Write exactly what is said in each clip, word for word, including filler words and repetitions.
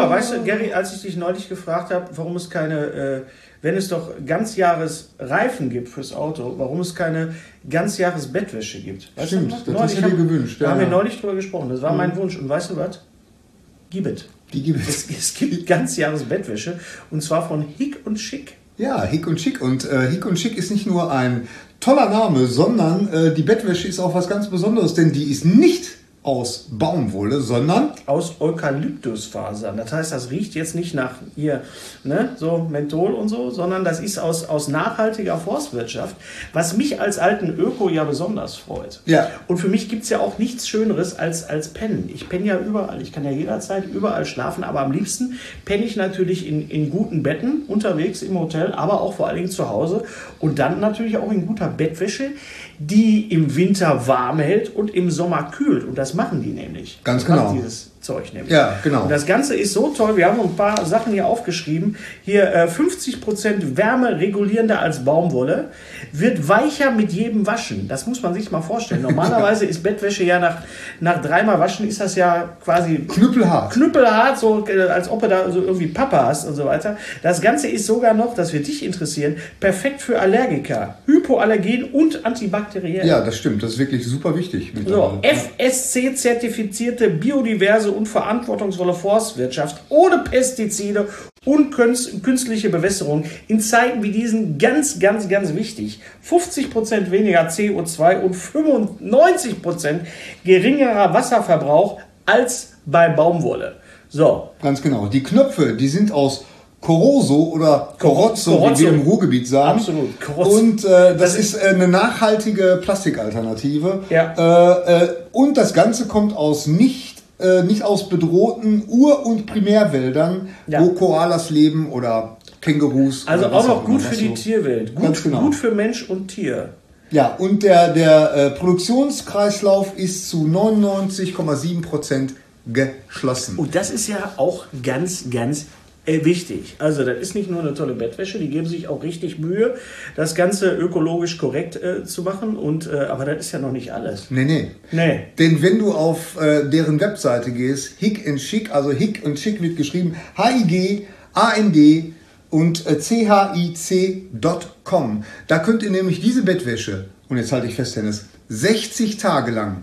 Aber weißt du, Gary, als ich dich neulich gefragt habe, warum es keine, äh, wenn es doch Ganzjahresreifen gibt fürs Auto, warum es keine Ganzjahresbettwäsche gibt. Weißt Stimmt, du, das hast du dir gewünscht. Da Ja, haben wir ja. neulich drüber gesprochen. Das war mhm. mein Wunsch. Und weißt du was? Gib es. Die gibt es. Es gibt Ganzjahresbettwäsche und zwar von Hick und Schick. Ja, Hick und Schick. Und äh, Hick und Schick ist nicht nur ein toller Name, sondern äh, die Bettwäsche ist auch was ganz Besonderes, denn die ist nicht aus Baumwolle, sondern aus Eukalyptusfasern. Das heißt, das riecht jetzt nicht nach hier, ne, so Menthol und so, sondern das ist aus, aus nachhaltiger Forstwirtschaft, was mich als alten Öko ja besonders freut. Ja. Und für mich gibt es ja auch nichts Schöneres als, als Pennen. Ich penne ja überall, ich kann ja jederzeit überall schlafen, aber am liebsten penne ich natürlich in, in guten Betten unterwegs im Hotel, aber auch vor allen Dingen zu Hause und dann natürlich auch in guter Bettwäsche, die im Winter warm hält und im Sommer kühlt. Und das machen die nämlich. Ganz das genau. Dieses Zeug nämlich. Ja, genau. Und das Ganze ist so toll. Wir haben ein paar Sachen hier aufgeschrieben. Hier äh, fünfzig Prozent Wärme regulierender als Baumwolle. Wird weicher mit jedem Waschen. Das muss man sich mal vorstellen. Normalerweise ist Bettwäsche ja nach, nach dreimal Waschen ist das ja quasi knüppelhart. Knüppelhart, so äh, als ob du da so irgendwie Papa hast und so weiter. Das Ganze ist sogar noch, das wird dich interessieren, perfekt für Allergiker, Hypoallergen und antibakteriell. Ja, das stimmt. Das ist wirklich super wichtig. So, F S C-zertifizierte, biodiverse und verantwortungsvolle Forstwirtschaft ohne Pestizide und künstliche Bewässerung in Zeiten wie diesen ganz, ganz, ganz wichtig. fünfzig Prozent weniger C O zwei und fünfundneunzig Prozent geringerer Wasserverbrauch als bei Baumwolle. So. Ganz genau. Die Knöpfe, die sind aus Corozo oder Corozzo, wie wir im Ruhrgebiet sagen. Absolut. Corozzo. Und äh, das ist äh, eine nachhaltige Plastikalternative. Ja. Äh, äh, und das Ganze kommt aus nicht, äh, nicht aus bedrohten Ur- und Primärwäldern, ja. wo Koalas leben oder Kängurus. Also oder auch noch gut immer, für die so. Tierwelt. Gut, genau. gut für Mensch und Tier. Ja, und der, der äh, Produktionskreislauf ist zu neunundneunzig Komma sieben Prozent geschlossen. Und das ist ja auch ganz, ganz wichtig. Also das ist nicht nur eine tolle Bettwäsche, die geben sich auch richtig Mühe, das Ganze ökologisch korrekt äh, zu machen. Und, äh, aber das ist ja noch nicht alles. Nee, nee. nee. Denn wenn du auf äh, deren Webseite gehst, Hick and Schick, also Hick und Schick wird geschrieben, H I G A N D und äh, C H I C Punkt com, da könnt ihr nämlich diese Bettwäsche, und jetzt halte ich fest, Dennis, sechzig Tage lang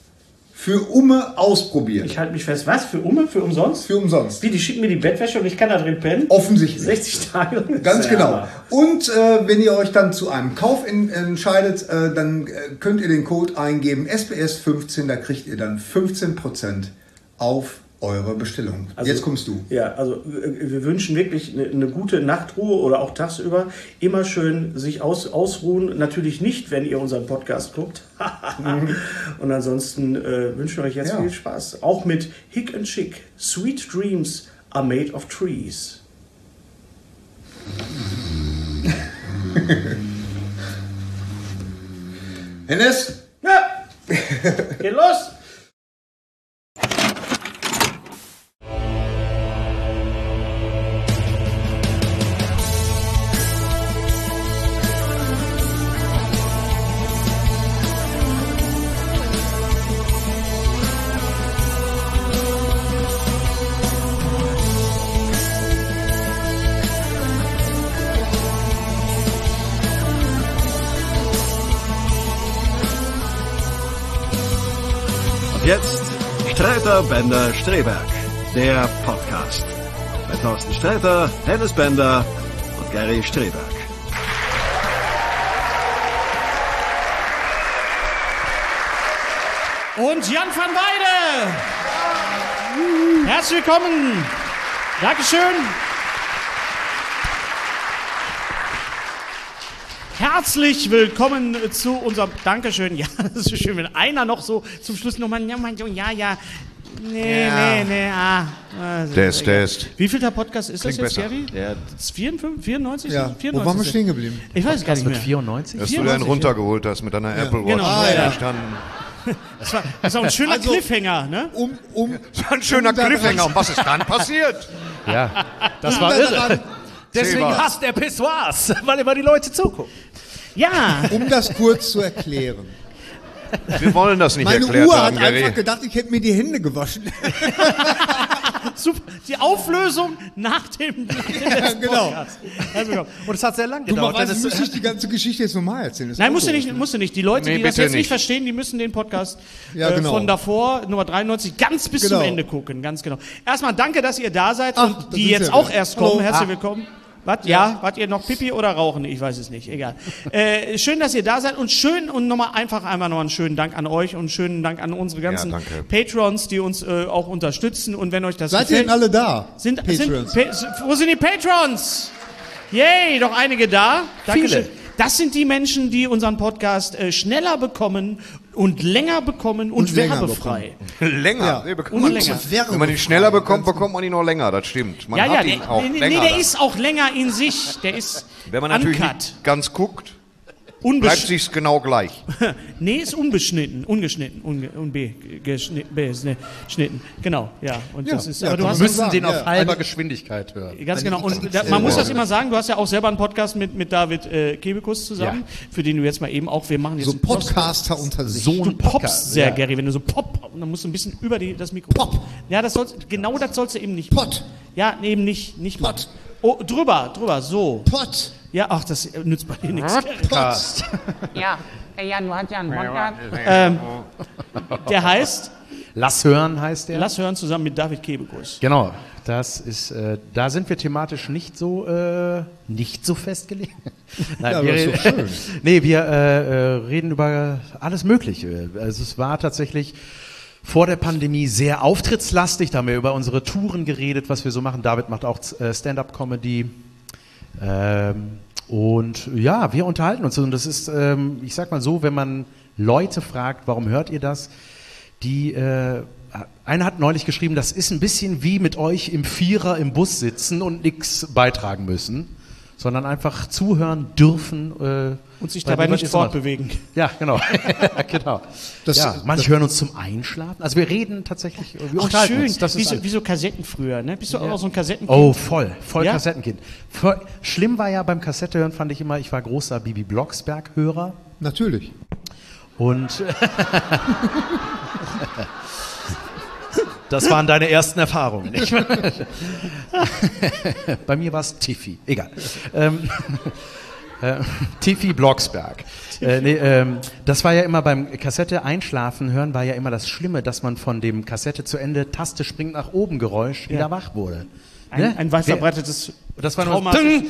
für Umme ausprobieren. Ich halte mich fest. Was? Für Umme? Für umsonst? Für umsonst. Wie, die schicken mir die Bettwäsche und ich kann da drin pennen? Offensichtlich. sechzig Tage lang? Ganz genau. Und äh, wenn ihr euch dann zu einem Kauf in, entscheidet, äh, dann äh, könnt ihr den Code eingeben, S B S fünfzehn, da kriegt ihr dann fünfzehn Prozent auf eure Bestellung. Also, jetzt kommst du. Ja, also wir wünschen wirklich eine, eine gute Nachtruhe oder auch tagsüber. Immer schön sich aus, ausruhen. Natürlich nicht, wenn ihr unseren Podcast guckt. Und ansonsten äh, wünschen wir euch jetzt ja. viel Spaß. Auch mit Hick and Schick. Sweet Dreams are made of trees. Hennes? Ja! Geht los! Jetzt Streiter, Bender, Streberg, der Podcast. Bei Thorsten Streiter, Hennes Bender und Gary Streberg. Und Jan van Weide. Herzlich willkommen. Dankeschön. Herzlich willkommen zu unserem... Dankeschön. Ja, das ist schön, wenn einer noch so zum Schluss nochmal... Ja, ja, ja. Nee, ja. nee, nee. Ah. Also, Test, Test. Wie viel der Podcast ist Klingt das jetzt, besser. Gary? Der vierundfünfzig, vierundneunzig? Ja. vierundneunzig Wo waren wir stehen geblieben? Ich weiß gar nicht mehr. vierundneunzig? Dass du einen runtergeholt hast mit deiner ja. Apple Watch. Genau. Ah, ja. Gestanden. Das war, das war ein schöner Also, Cliffhanger, ne? Um, um, Das war ein schöner um Cliffhanger. Und was ist dann passiert? Ja, das war daran, irre. Deswegen Sehbar. hasst er Pissoirs, weil immer die Leute zugucken. Ja. um das kurz zu erklären. Wir wollen das nicht Meine erklärt Uhr haben, hat Gary. einfach gedacht, ich hätte mir die Hände gewaschen. Super. Die Auflösung nach dem, nach dem letzten genau. Podcast. Also, Und es hat sehr lang gedauert. Dummerweise denn es- muss ich die ganze Geschichte jetzt nochmal erzählen. Das ist Nein, auch musst du doof, nicht, ne? musst du nicht. Die Leute, Nee, die das bitte jetzt nicht nicht. verstehen, die müssen den Podcast Ja, äh, genau. von davor, Nummer dreiundneunzig, ganz bis Genau. zum Ende gucken. Ganz genau. Erstmal danke, dass ihr da seid Ach, und da die sind jetzt wir auch wieder. erst kommen. Hallo. Herzlich Ah. willkommen. Was? Ja, wart ihr noch Pipi oder Rauchen? Ich weiß es nicht. Egal. äh, schön, dass ihr da seid und schön und nochmal einfach einmal noch einen schönen Dank an euch und einen schönen Dank an unsere ganzen Ja, danke. Patrons, die uns äh, auch unterstützen. Und wenn euch das Seid ihr gefällt, denn alle da? sind, sind Patrons? pa wo sind die Patrons? Yay, doch einige da. Dankeschön. Viele. Das sind die Menschen, die unseren Podcast äh, schneller bekommen und länger bekommen und, Und länger werbefrei. Länger. Ja. Nee, bekommt Und man länger. nicht. Wenn man ihn schneller bekommt, bekommt man ihn noch länger. Das stimmt. Man Ja, ja, hat ihn der, auch nee, nee, länger. der dann. ist auch länger in sich. Der ist Wenn man natürlich uncut. nicht ganz guckt, bleibt Unbesch sich's genau gleich. nee, ist unbeschnitten, ungeschnitten, unge unbeschnitten. Genau, ja. Und Ja, das ist, ja, aber du kann hast man müssen sagen, den auf ja. halber Geschwindigkeit hören. Ganz genau. Und da, man muss das immer sagen, du hast ja auch selber einen Podcast mit, mit David äh, Kebekus zusammen, für den du jetzt mal eben auch, wir machen jetzt So einen Podcaster unter sich. So Du ein poppst Podcast, sehr, ja. Gary, wenn du so pop, und dann musst du ein bisschen über die, das Mikro. Pop. Ja, das sollst, genau das sollst du eben nicht Pot. machen. Ja, nee, eben nicht, nicht Pot. machen. Oh, drüber, drüber, so. Pott. Ja, ach, das äh, nützt bei dir nichts. Pott. Ja, der Jan, du hast ja einen Podcast. Ähm, der heißt, Lass hören heißt der. lass hören zusammen mit David Kebekus. Genau, das ist, äh, da sind wir thematisch nicht so, äh, nicht so festgelegt. Nein, Ja, wir, aber ist doch schön. nee, wir äh, äh, reden über alles Mögliche. Also es war tatsächlich vor der Pandemie sehr auftrittslastig, da haben wir über unsere Touren geredet, was wir so machen. David macht auch äh, Stand-up-Comedy. Ähm, und ja, wir unterhalten uns. Und das ist, ähm, ich sag mal so, wenn man Leute fragt, warum hört ihr das? Die, äh, einer hat neulich geschrieben, das ist ein bisschen wie mit euch im Vierer im Bus sitzen und nichts beitragen müssen, sondern einfach zuhören dürfen. Äh, Und sich weil dabei die nicht was ist immer- fortbewegen. Ja, genau. genau. Das- ja, manche hören uns zum Einschlafen. Also wir reden tatsächlich, wir Ach, unterhalten schön. uns. Das wie, ist so, alles. wie so Kassetten früher, ne? Bist du auch so ein Kassettenkind? Oh, voll, voll Ja? Kassettenkind. Voll, schlimm war ja beim Kassette hören, fand ich immer, ich war großer Bibi Blocksberg-Hörer Natürlich. und das waren deine ersten Erfahrungen. Nicht? Bei mir war es Tiffy, egal. Ähm, äh, Tiffy Blocksberg. Äh, nee, ähm, das war ja immer beim Kassette einschlafen hören, war ja immer das Schlimme, dass man von dem Kassette zu Ende Taste springt nach oben Geräusch wieder wach wurde. Ein, Ne? ein weit Wer- verbreitetes Das war nur Trauma. Ding.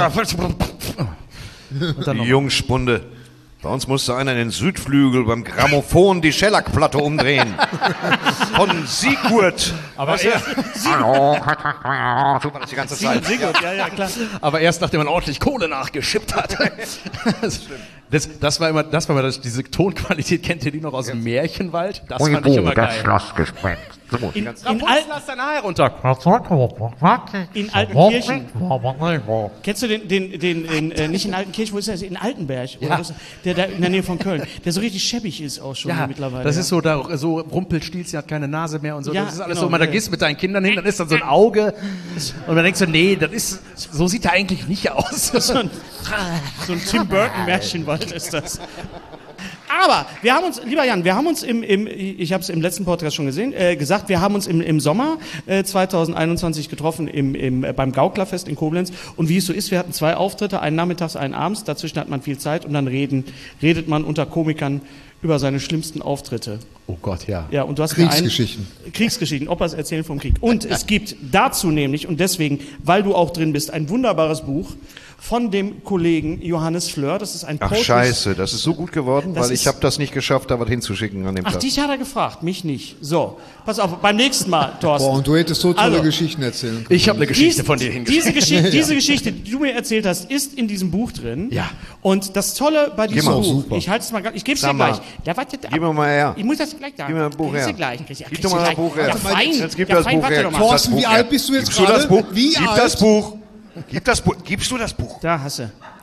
Und dann Die noch. Jungspunde. Bei uns musste einer in den Südflügel beim Grammophon die Schellackplatte umdrehen. Von Sigurd. Aber, er, Hallo. So war das die ganze Zeit. Sehr gut, ja, ja, klar. aber erst nachdem man ordentlich Kohle nachgeschippt hat. Das, das war immer, das war immer das, diese Tonqualität, kennt ihr die noch aus dem Märchenwald? Das fand ich immer geil. Schlossgespenst. So. In, in, Rapunzel, Al lass dein Haar runter. in Altenkirchen. Kennst du den, den, den, den äh, nicht in Altenkirchen, wo ist das? In Altenberg. Oder Ja. wo ist das? Der da in der Nähe von Köln. Der so richtig schäbig ist auch schon Ja, mittlerweile. das ja. ist so, da, so Rumpelstilzchen hat keine Nase mehr und so. Ja, das ist alles genau, so, man, da ja. gehst du mit deinen Kindern hin, dann ist dann so ein Auge und man denkt so, nee, das ist, so sieht er eigentlich nicht aus. so ein, so ein Tim Burton Märchenwald ist das. Aber wir haben uns, lieber Jan, wir haben uns im, im ich habe es im letzten Podcast schon gesehen, äh, gesagt, wir haben uns im, im Sommer äh, zweitausendeinundzwanzig getroffen im, im, äh, beim Gauklerfest in Koblenz. Und wie es so ist, wir hatten zwei Auftritte, einen nachmittags, einen abends. Dazwischen hat man viel Zeit und dann reden, redet man unter Komikern über seine schlimmsten Auftritte. Oh Gott, ja. Ja, und du hast mir einen- Kriegsgeschichten. Kriegsgeschichten, Opas erzählen vom Krieg. Und es gibt dazu nämlich, und deswegen, weil du auch drin bist, ein wunderbares Buch von dem Kollegen Johannes Fleur. Das ist ein Ach Poetry- scheiße, das ist so gut geworden, Das weil ist- ich habe das nicht geschafft, da was hinzuschicken an dem Ach, Tag. dich hat er gefragt, mich nicht. So, pass auf, beim nächsten Mal, Thorsten. Boah, und du hättest so tolle Also, Geschichten erzählen können. Ich habe eine Geschichte Dies- von dir hingeschrieben. Diese Geschichte, diese Geschichte, die du mir erzählt hast, ist in diesem Buch drin. Ja. Und das Tolle bei diesem mal. Buch, Super. ich halte es mal, ganz- ich gebe es dir Sag mal. gleich. Ja, warte, Gib mir mal her. Ich muss das gleich sagen. Gib mir ein Buch Kriegst du her. gleich. Kriegst du- Gib kriegst doch du mal ein gleich. Buch her. Ja, Warte mal, fein. Jetzt gib ja, das fein, Buch warte her. doch mal. Gib das Thorsten, Buch wie her. alt bist du jetzt Gibst du gerade? das Buch? Wie Gib alt? das Buch. Gib das Buch. Gibst du das Buch? Da hast du.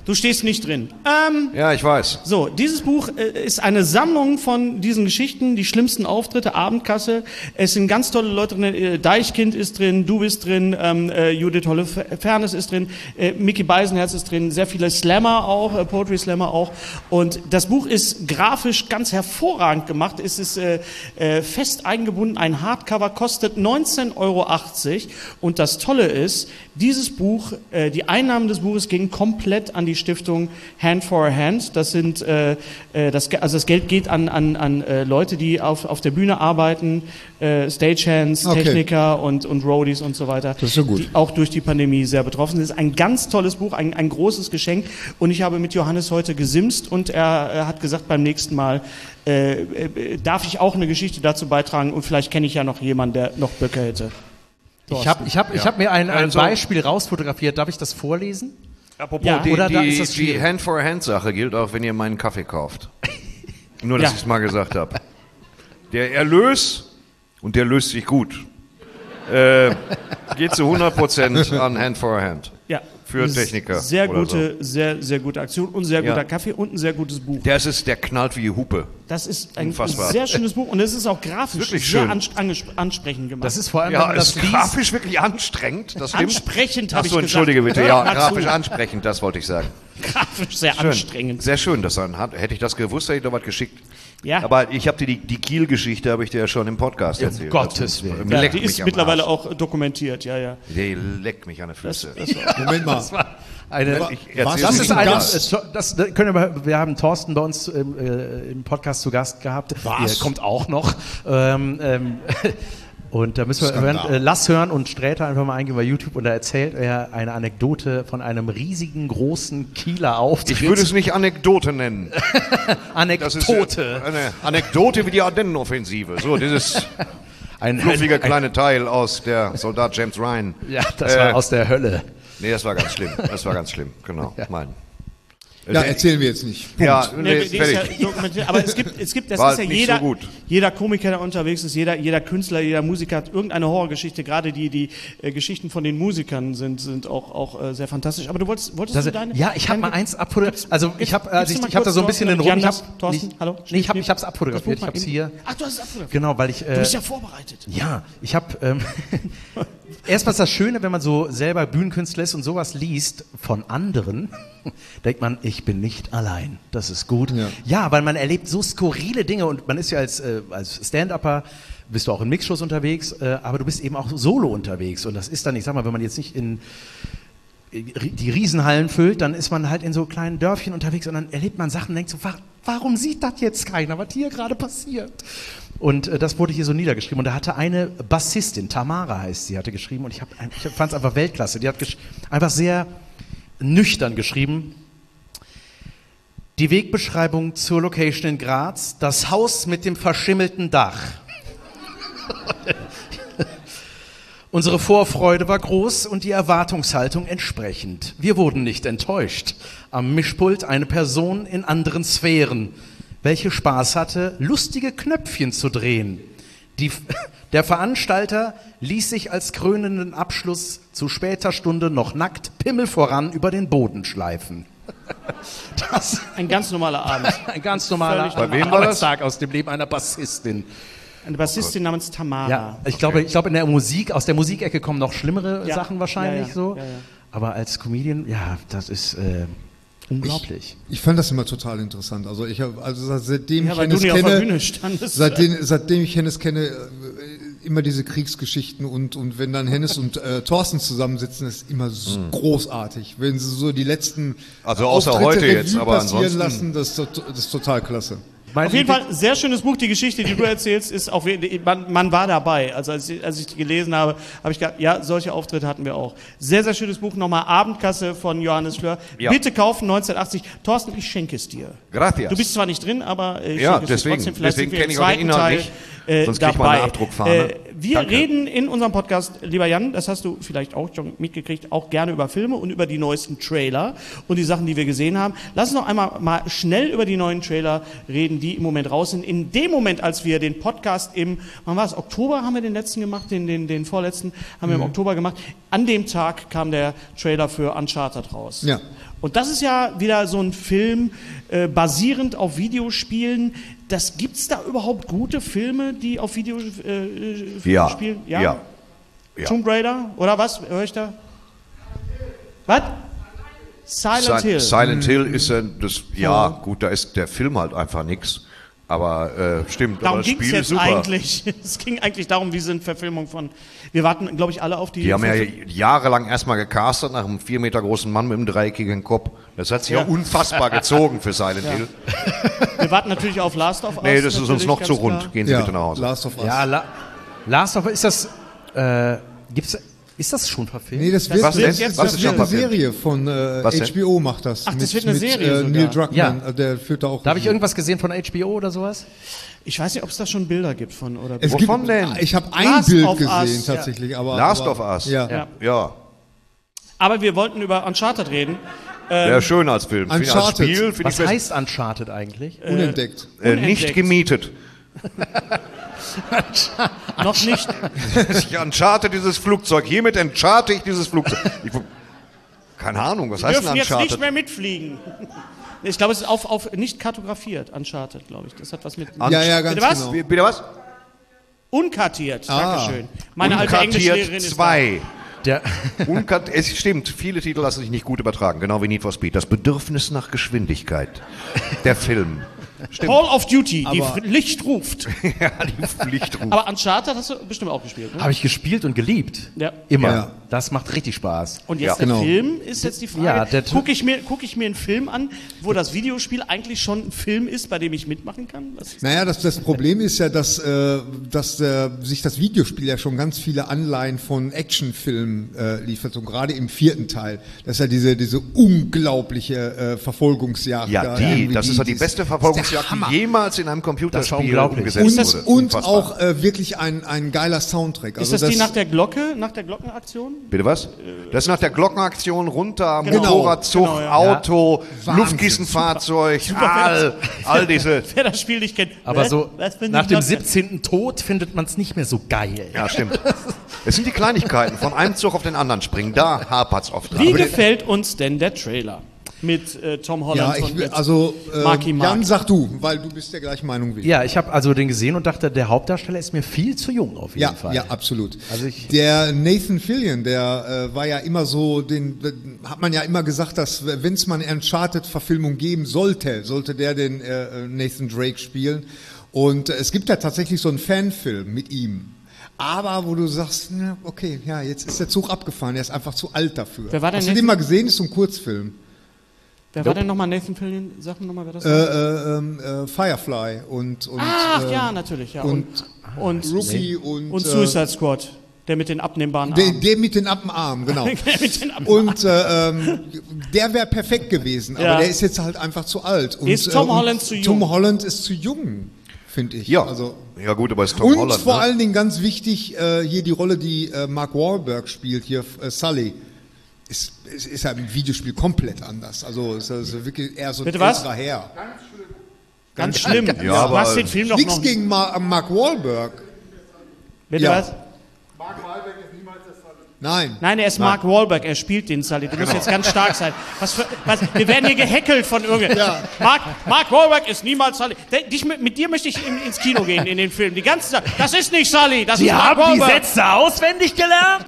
Du stehst nicht drin. Ähm, Ja, ich weiß. so, dieses Buch äh, ist eine Sammlung von diesen Geschichten, die schlimmsten Auftritte, Abendkasse. Es sind ganz tolle Leute drin. Äh, Deichkind ist drin, du bist drin, ähm, äh, Judith Holofernes ist drin, äh, Mickey Beisenherz ist drin, sehr viele Slammer auch, äh, Poetry Slammer auch. Und das Buch ist grafisch ganz hervorragend gemacht. Es ist äh, äh, fest eingebunden, ein Hardcover, kostet neunzehn Euro achtzig. Und das Tolle ist, dieses Buch, äh, die Einnahmen des Buches gingen komplett an die Stiftung Hand for Hand. Das sind, äh, äh, das, also das Geld geht an, an, an äh, Leute, die auf, auf der Bühne arbeiten, äh, Stagehands, Okay. Techniker und, und Roadies und so weiter. Das ist so gut. Die auch durch die Pandemie sehr betroffen sind. Es ist ein ganz tolles Buch, ein, ein großes Geschenk. Und ich habe mit Johannes heute gesimst und er, er hat gesagt, beim nächsten Mal äh, äh, darf ich auch eine Geschichte dazu beitragen und vielleicht kenne ich ja noch jemanden, der noch Böcke hätte. Ich habe ich hab, ich hab mir ein, ein Also- Beispiel rausfotografiert. Darf ich das vorlesen? Apropos, Ja, die, oder da die, ist das die schwierig. Hand-for-Hand-Sache gilt auch, wenn ihr meinen Kaffee kauft. Nur, dass Ja. ich es mal gesagt habe. Der Erlös, und der löst sich gut, äh, geht zu hundert Prozent an Hand-for-Hand. Ja. Für Das ist Techniker Sehr oder gute, sehr, sehr gute Aktion und sehr Ja. guter Kaffee und ein sehr gutes Buch. Der ist es, der knallt wie Hupe. Das ist ein Unfassbar. sehr schönes Buch und es ist auch grafisch Wirklich sehr schön. ans anges ansprechend gemacht. Das ist vor allem, wenn Ja, man ist das liest. grafisch wirklich anstrengend, das stimmt. ansprechend, Ach habe ich so, gesagt. entschuldige bitte, Hör ja, mal grafisch zu. ansprechend, das wollte ich sagen. Grafisch sehr Schön. anstrengend. Sehr schön, dass dann hat. Hätte ich das gewusst, hätte ich doch was geschickt. Ja. Aber ich habe dir die, die Kiel-Geschichte, habe ich dir ja schon im Podcast erzählt. Gottes Willen. Ja, Ja, leck die mich ist am mittlerweile Arsch. auch dokumentiert, ja, ja. Die leckt mich an den Füße. Moment mal. Eine, Ich Was erzähl's das ist ist nicht. eine, das? äh, to- das äh, können wir, wir haben Thorsten bei uns im, äh, im Podcast zu Gast gehabt. Was? Der kommt auch noch. Ähm, ähm, und da müssen wir Skandal. hören, äh, Lass hören und Sträter einfach mal eingehen bei YouTube und da erzählt er eine Anekdote von einem riesigen, großen Kieler Auftritt. Ich würde es nicht Anekdote nennen. Das ist Anekdote. eine Anekdote wie die Ardennenoffensive. So, dieses Ein, fluffige ein, kleine Teil aus der Soldat James Ryan. ja, das Äh, war aus der Hölle. Nee, das war ganz schlimm. Das war ganz schlimm, genau. Mein. Ja, erzählen wir jetzt nicht. Punkt. Ja, Nee, nee, die ist ja fertig. dokumentiert. Aber es gibt, es gibt, das War ist ja nicht jeder, so gut. jeder Komiker, der unterwegs ist, jeder, jeder Künstler, jeder Musiker hat irgendeine Horrorgeschichte. Gerade die, die äh, Geschichten von den Musikern sind, sind auch, auch äh, sehr fantastisch. Aber du wolltest, wolltest Das, du deine? ja, ich habe deine- mal eins abfotografiert. Also ich habe also gibst du ich, mal ich hab da kurz so ein bisschen den Thorsten, Rum. Ich Jan, hab, Thorsten, nicht, hallo? Nee, ich habe Steht- ich hab's abfotografiert. Ich Das Buch habe es mal hier. eben- Ach, du hast es abfotografiert. Genau, weil ich. Äh, Du bist ja vorbereitet. Ja, ich habe ähm, erstmal das Schöne, wenn man so selber Bühnenkünstler ist und sowas liest von anderen, denkt man, ich bin nicht allein. Das ist gut. Ja. Ja, weil man erlebt so skurrile Dinge und man ist ja als, äh, als Stand-Upper, bist du auch in Mixshows unterwegs, äh, aber du bist eben auch solo unterwegs und das ist dann, ich sag mal, wenn man jetzt nicht in die Riesenhallen füllt, dann ist man halt in so kleinen Dörfchen unterwegs und dann erlebt man Sachen und denkt so, wa- warum sieht das jetzt keiner, was hier gerade passiert? Und äh, das wurde hier so niedergeschrieben und da hatte eine Bassistin, Tamara heißt sie, hatte geschrieben und ich, hab, ich fand es einfach Weltklasse, die hat gesch- einfach sehr nüchtern geschrieben. Die Wegbeschreibung zur Location in Graz, das Haus mit dem verschimmelten Dach. Unsere Vorfreude war groß und die Erwartungshaltung entsprechend. Wir wurden nicht enttäuscht. Am Mischpult eine Person in anderen Sphären, welche Spaß hatte, lustige Knöpfchen zu drehen. Die, der Veranstalter ließ sich als krönenden Abschluss zu später Stunde noch nackt Pimmel voran über den Boden schleifen. Das Ein ganz normaler Abend. ein ganz normaler Völlig normal. Bei wem war das? Arbeitstag aus dem Leben einer Bassistin. Eine Bassistin namens Tamara. Ja, ich glaube, ich glaube in der Musik, aus der Musikecke kommen noch schlimmere Ja. Sachen wahrscheinlich Ja, ja. so. Ja, ja. Aber als Comedian, ja, das ist äh, unglaublich. Ich fand das immer total interessant. Also ich habe, also seitdem Ja, ich weil du Hennes nie auf der kenne, Bühne standest. seitdem, seitdem ich Hennes kenne, äh, immer diese Kriegsgeschichten und und wenn dann Hennes und äh, Thorsten zusammensitzen, ist immer so großartig. Wenn sie so die letzten Also außer Auftritte heute jetzt, Revue aber passieren ansonsten- lassen, das, ist tot- das ist total klasse. Mein Auf jeden Liebling- Fall, sehr schönes Buch. Die Geschichte, die du erzählst, ist auf jeden man, man war dabei. Also als ich, als ich die gelesen habe, habe ich gedacht, ja, solche Auftritte hatten wir auch. Sehr, sehr schönes Buch. Nochmal Abendkasse von Johannes Fleur. Ja. Bitte kaufen, neunzehnhundertachtzig. Thorsten, ich schenke es dir. Gracias. Du bist zwar nicht drin, aber äh, ich Ja, schenke es dir deswegen. trotzdem. Vielleicht Deswegen sind wir kenne im ich auch den zweiten Inhalt Teil, nicht. äh, Sonst kriegt dabei. man eine Abdruckfahne. Äh, Wir Danke. reden in unserem Podcast, lieber Jan, das hast du vielleicht auch schon mitgekriegt, auch gerne über Filme und über die neuesten Trailer und die Sachen, die wir gesehen haben. Lass uns noch einmal mal schnell über die neuen Trailer reden, die im Moment raus sind. In dem Moment, als wir den Podcast im, wann war es, Oktober haben wir den letzten gemacht, den, den, den vorletzten haben wir im Oktober gemacht. An dem Tag kam der Trailer für Uncharted raus. Ja. Und das ist ja wieder so ein Film äh, basierend auf Videospielen. Das gibt's da überhaupt gute Filme, die auf Videospielen äh, Ja. spielen? Ja. Ja. Ja. Tomb Raider oder was? Hör ich da? Was? Silent Si- Hill. Silent Hill ist ein, das, ja, gut, da ist der Film halt einfach nix. Aber äh, stimmt, aber Darum das ging es Spiel ist jetzt super. eigentlich. Es ging eigentlich darum, wie sind Verfilmungen von. Wir warten, glaube ich, alle auf die. Die haben ja Verfil- jahrelang erstmal gecastet nach einem vier Meter großen Mann mit einem dreieckigen Kopf. Das hat sich ja, Ja. unfassbar gezogen für Silent Hill. Wir warten natürlich auf Last of Us. Nee, das ist uns natürlich, noch ganz zu rund. klar. Gehen Sie Ja, bitte nach Hause. Last of Us. Ja, La Last of Us, ist das, äh, gibt's, ist das schon verfilmt? Nee, das wird, Was das, denn? das, Was das ist wird schon eine verfilmt? Serie von äh, Was denn? H B O macht das. Ach, das mit, wird eine mit, Serie äh, Neil sogar. Druckmann, Ja. äh, der führt da auch. Da habe ich Regie. irgendwas gesehen von H B O oder sowas? Ich weiß nicht, ob es da schon Bilder gibt von. Oder Es Wovon gibt, denn? Ich habe ein Last Bild of gesehen Us, ja. tatsächlich, aber Last aber, of Us. Ja. Ja. Ja, Aber wir wollten über Uncharted reden. wäre schön als Film. Finde ich als Uncharted. Spiel finde ich Was besser. heißt Uncharted eigentlich? Unentdeckt. äh, Unentdeckt. nicht gemietet. Noch nicht. Ich encharte dieses Flugzeug. Hiermit encharte ich dieses Flugzeug. Ich, keine Ahnung, was Wir heißt dürfen denn jetzt Uncharted? nicht mehr mitfliegen. Ich glaube, es ist auf, auf nicht kartografiert, Uncharted, glaube ich. Das hat was mit. Ja, ja, ganz Bitte was? genau. Wie- Bitte was? Unkartiert, Ah. Dankeschön. Meine alte Englischlehrerin ist da. zwei. Der, Unkart, es stimmt, viele Titel lassen sich nicht gut übertragen, genau wie Need for Speed. Das Bedürfnis nach Geschwindigkeit. Der Film. Stimmt. Call of Duty, die Aber- F- Licht ruft. Ja, die Pflichtruf. Aber Uncharted hast du bestimmt auch gespielt, ne? habe ich gespielt und geliebt. Ja. Immer. Ja. Das macht richtig Spaß. Und jetzt Ja. der Genau. Film ist jetzt die Frage, Ja, der- gucke ich, mir- guck ich mir einen Film an, wo das Videospiel eigentlich schon ein Film ist, bei dem ich mitmachen kann? Was ist Naja, das, das Problem ist ja, dass, äh, dass äh, sich das Videospiel ja schon ganz viele Anleihen von Actionfilmen äh, liefert. Und gerade im vierten Teil, das ist ja diese, diese unglaubliche äh, Verfolgungsjagd. Ja, da die, irgendwie, das ist doch die das- beste Verfolgungsjagd, die jemals in einem Computerspiel unglaublich. umgesetzt Und, wurde. und Unfassbar. auch äh, wirklich ein, ein geiler Soundtrack. Ist Also das, die nach der Glocke, nach der Glockenaktion? Bitte was? Das ist nach der Glockenaktion runter, Genau. Motorradzug, Genau, ja. Auto, Wahnsinn. Luftgießenfahrzeug, all, all diese. Wer das Spiel nicht kennt. Aber Was- so was für eine nach dem Glocke? siebzehnten Tod findet man es nicht mehr so geil. Ja, stimmt. Es sind die Kleinigkeiten, von einem Zug auf den anderen springen, da hapert's oft dran. Wie gefällt uns denn der Trailer mit äh, Tom Holland Ja, ich und will, mit also äh, Marky Mark? Jan, sag du, weil du bist der gleichen Meinung wie ich. Ja, ich habe also den gesehen und dachte, der Hauptdarsteller ist mir viel zu jung auf jeden Ja, Fall. ja, absolut. Also ich- der Nathan Fillion, der äh, war ja immer so, den, den hat man ja immer gesagt, dass wenn es mal eine Uncharted-Verfilmung geben sollte, sollte der den äh, Nathan Drake spielen. Und äh, es gibt ja tatsächlich so einen Fanfilm mit ihm. Aber wo du sagst, na, okay, ja, jetzt ist der Zug abgefahren, er ist einfach zu alt dafür. Wer war denn Hast du den Nathan- mal gesehen? Ist so ein Kurzfilm. Wer war denn nochmal Nathan Fillion? Sag mir nochmal, wer das Äh, war. äh, ähm, äh, Firefly und, und Ach äh, ja, natürlich. Ja. und und, und, Rookie und, und äh, Suicide Squad, der mit den abnehmbaren Der, Armen. der mit den Appenarmen, genau. Der mit den Appenarmen. Und äh, ähm, der wäre perfekt gewesen, aber Ja. der ist jetzt halt einfach zu alt. Und, Ist Tom äh, und Holland zu jung? Tom Holland ist zu jung, finde ich. Ja, Also, ja gut, aber es ist Tom und Holland. vor ne? allen Dingen ganz wichtig, äh, hier die Rolle, die äh, Mark Wahlberg spielt, hier äh, Sully, ist, ist, ist ja im Videospiel komplett anders. Also ist also wirklich eher so ein Bitte was? älterer Herr. Ganz schlimm. Ja, du aber- hast den Film doch Nichts noch. gegen Ma Mark Wahlberg. Bitte Ja. was? Nein. Nein, er ist Mark Wahlberg, er spielt den Sully. Du musst jetzt ganz stark sein. Was für, was, wir werden hier gehackelt von irgendjemandem. Mark, Mark Wahlberg ist niemals Sully. De- Dich, mit, mit dir möchte ich in, ins Kino gehen, in den Film. Die ganze Zeit. Das ist nicht Sully, das ist Mark Wahlberg. auswendig gelernt?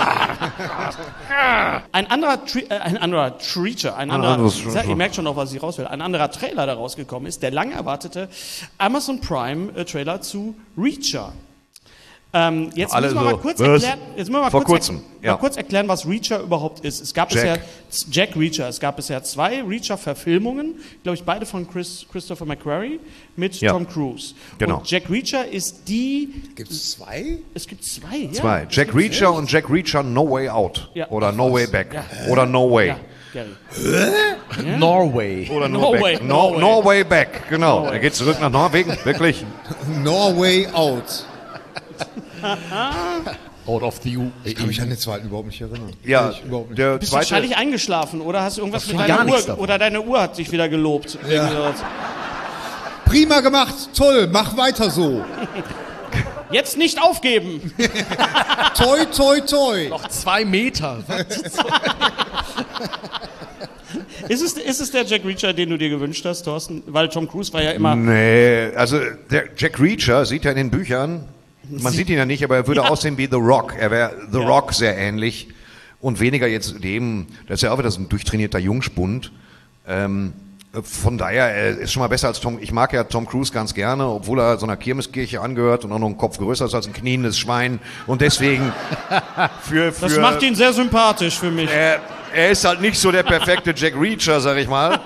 Ein anderer, Tri äh, ein anderer Treacher, ein anderer, anderes ich Treacher. sag, ihr merkt schon noch, was ich raus will, ein anderer Trailer, der rausgekommen ist, der lang erwartete Amazon Prime äh, Trailer zu Reacher. Ähm, jetzt Alle müssen wir so, mal kurz was? erklären, jetzt müssen wir mal Vor kurz, kurzem, er, ja. mal kurz erklären, was Reacher überhaupt ist. Es gab Jack. bisher z- Jack Reacher, es gab bisher zwei Reacher-Verfilmungen, glaube ich, beide von Chris, Christopher McQuarrie mit Ja. Tom Cruise. Genau. Und Jack Reacher ist die, Gibt es zwei? es gibt zwei, ja. Zwei. Es Jack gibt Reacher und Jack Reacher No Way Out. Ja. Oder No Way Back. Oder No Way. Ja, Gary. Norway. Oder No, Norway, Back. No, Norway. no Way Back, genau. Norway. Er geht zurück nach Norwegen, wirklich. Norway Out. Out of the U. Ich kann mich an den zweiten überhaupt nicht erinnern. Ja, ich überhaupt nicht. der Du bist zweite. wahrscheinlich eingeschlafen, oder hast du irgendwas mit gar deiner nichts Uhr, davon. oder deine Uhr hat sich wieder gelobt. Ja. Prima gemacht, toll, mach weiter so. Jetzt nicht aufgeben! Toi, toi, toi. Noch zwei Meter. Ist es, ist es der Jack Reacher, den du dir gewünscht hast, Thorsten? Weil Tom Cruise war ja immer... Nee, also der Jack Reacher sieht ja in den Büchern, man sieht ihn ja nicht, aber er würde Ja. aussehen wie The Rock. Er wäre The Ja. Rock sehr ähnlich und weniger jetzt dem, das ist ja auch wieder so ein durchtrainierter Jungspund. Ähm, von daher, er ist schon mal besser als Tom. Ich mag ja Tom Cruise ganz gerne, obwohl er so einer Kirmeskirche angehört und auch noch einen Kopf größer ist als ein kniendes Schwein. Und deswegen für, für Das macht ihn sehr sympathisch für mich. er, er ist halt nicht so der perfekte Jack Reacher, sag ich mal.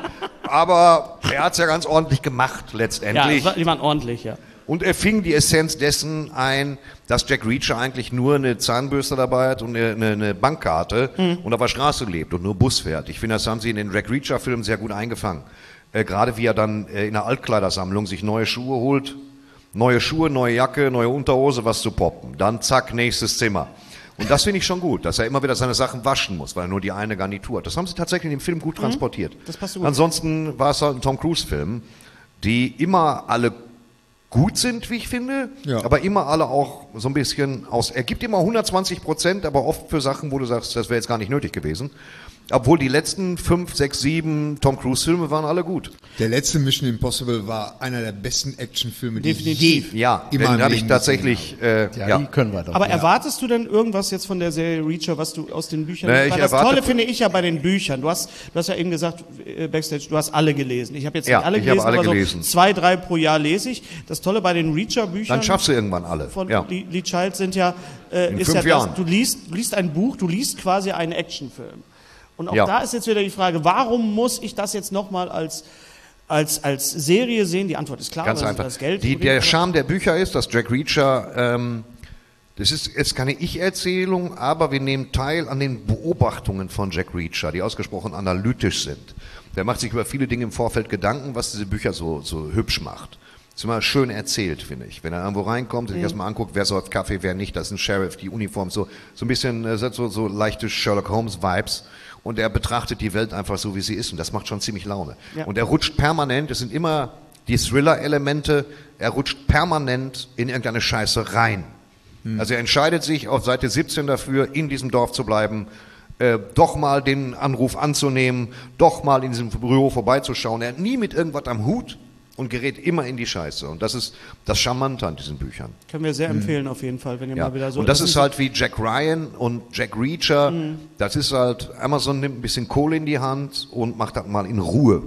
Aber er hat's ja ganz ordentlich gemacht Ja, letztendlich. die waren ordentlich, ja. Und er fing die Essenz dessen ein, dass Jack Reacher eigentlich nur eine Zahnbürste dabei hat und eine, eine, eine Bankkarte Mhm. und auf der Straße lebt und nur Bus fährt. Ich finde, das haben sie in den Jack Reacher-Filmen sehr gut eingefangen. Äh, gerade wie er dann äh, in der Altkleidersammlung sich neue Schuhe holt, neue Schuhe, neue Jacke, neue Unterhose, was zu poppen. Dann zack, nächstes Zimmer. Und das finde ich schon gut, dass er immer wieder seine Sachen waschen muss, weil er nur die eine Garnitur hat. Das haben sie tatsächlich in dem Film gut transportiert. Das passt so gut. Ansonsten war es halt ein Tom Cruise-Film, die immer alle gut sind, wie ich finde, Ja. aber immer alle auch so ein bisschen aus. Er gibt immer hundertzwanzig Prozent, aber oft für Sachen, wo du sagst, das wäre jetzt gar nicht nötig gewesen. Obwohl die letzten fünf, sechs, sieben Tom Cruise-Filme waren alle gut. Der letzte Mission Impossible war einer der besten Actionfilme, die Definitiv. ich je Ja, in den meinem habe ich Leben tatsächlich. Äh, Ja, ja. die können wir doch. Aber erwartest du denn irgendwas jetzt von der Serie Reacher, was du aus den Büchern... Nee, ich Weil das erwarte- Tolle finde ich ja bei den Büchern. Du hast, du hast ja eben gesagt, äh, Backstage, du hast alle gelesen. Ich habe jetzt Ja, nicht alle ich habe gelesen, alle aber gelesen. so zwei, drei pro Jahr lese ich. Das Tolle bei den Reacher-Büchern... Dann schaffst du irgendwann alle. von Ja. Lee, Lee Child sind ja, äh, In ist fünf ja das, Jahren. du liest, du liest ein Buch, du liest quasi einen Actionfilm. Und auch Ja. da ist jetzt wieder die Frage, warum muss ich das jetzt nochmal als, als, als Serie sehen? Die Antwort ist klar, Ganz weil einfach. das Geld... Die, der Charme der Bücher ist, dass Jack Reacher, ähm, das ist jetzt keine Ich-Erzählung, aber wir nehmen teil an den Beobachtungen von Jack Reacher, die ausgesprochen analytisch sind. Der macht sich über viele Dinge im Vorfeld Gedanken, was diese Bücher so, so hübsch macht. Das ist immer schön erzählt, finde ich. Wenn er irgendwo reinkommt, sich erstmal anguckt, wer säuft Kaffee, wer nicht, das ist ein Sheriff, die Uniform, so, so ein bisschen, äh, so, so leichte Sherlock Holmes-Vibes. Und er betrachtet die Welt einfach so, wie sie ist. Und das macht schon ziemlich Laune. Ja. Und er rutscht permanent, es sind immer die Thriller-Elemente, er rutscht permanent in irgendeine Scheiße rein. Also er entscheidet sich auf Seite siebzehn dafür, in diesem Dorf zu bleiben, äh, doch mal den Anruf anzunehmen, doch mal in diesem Büro vorbeizuschauen. Er hat nie mit irgendwas am Hut und gerät immer in die Scheiße. Und das ist das Charmante an diesen Büchern. Können wir sehr empfehlen auf jeden Fall, wenn ihr Ja. mal wieder so... Und das ist halt wie Jack Ryan und Jack Reacher. Das ist halt, Amazon nimmt ein bisschen Kohle in die Hand und macht das mal in Ruhe.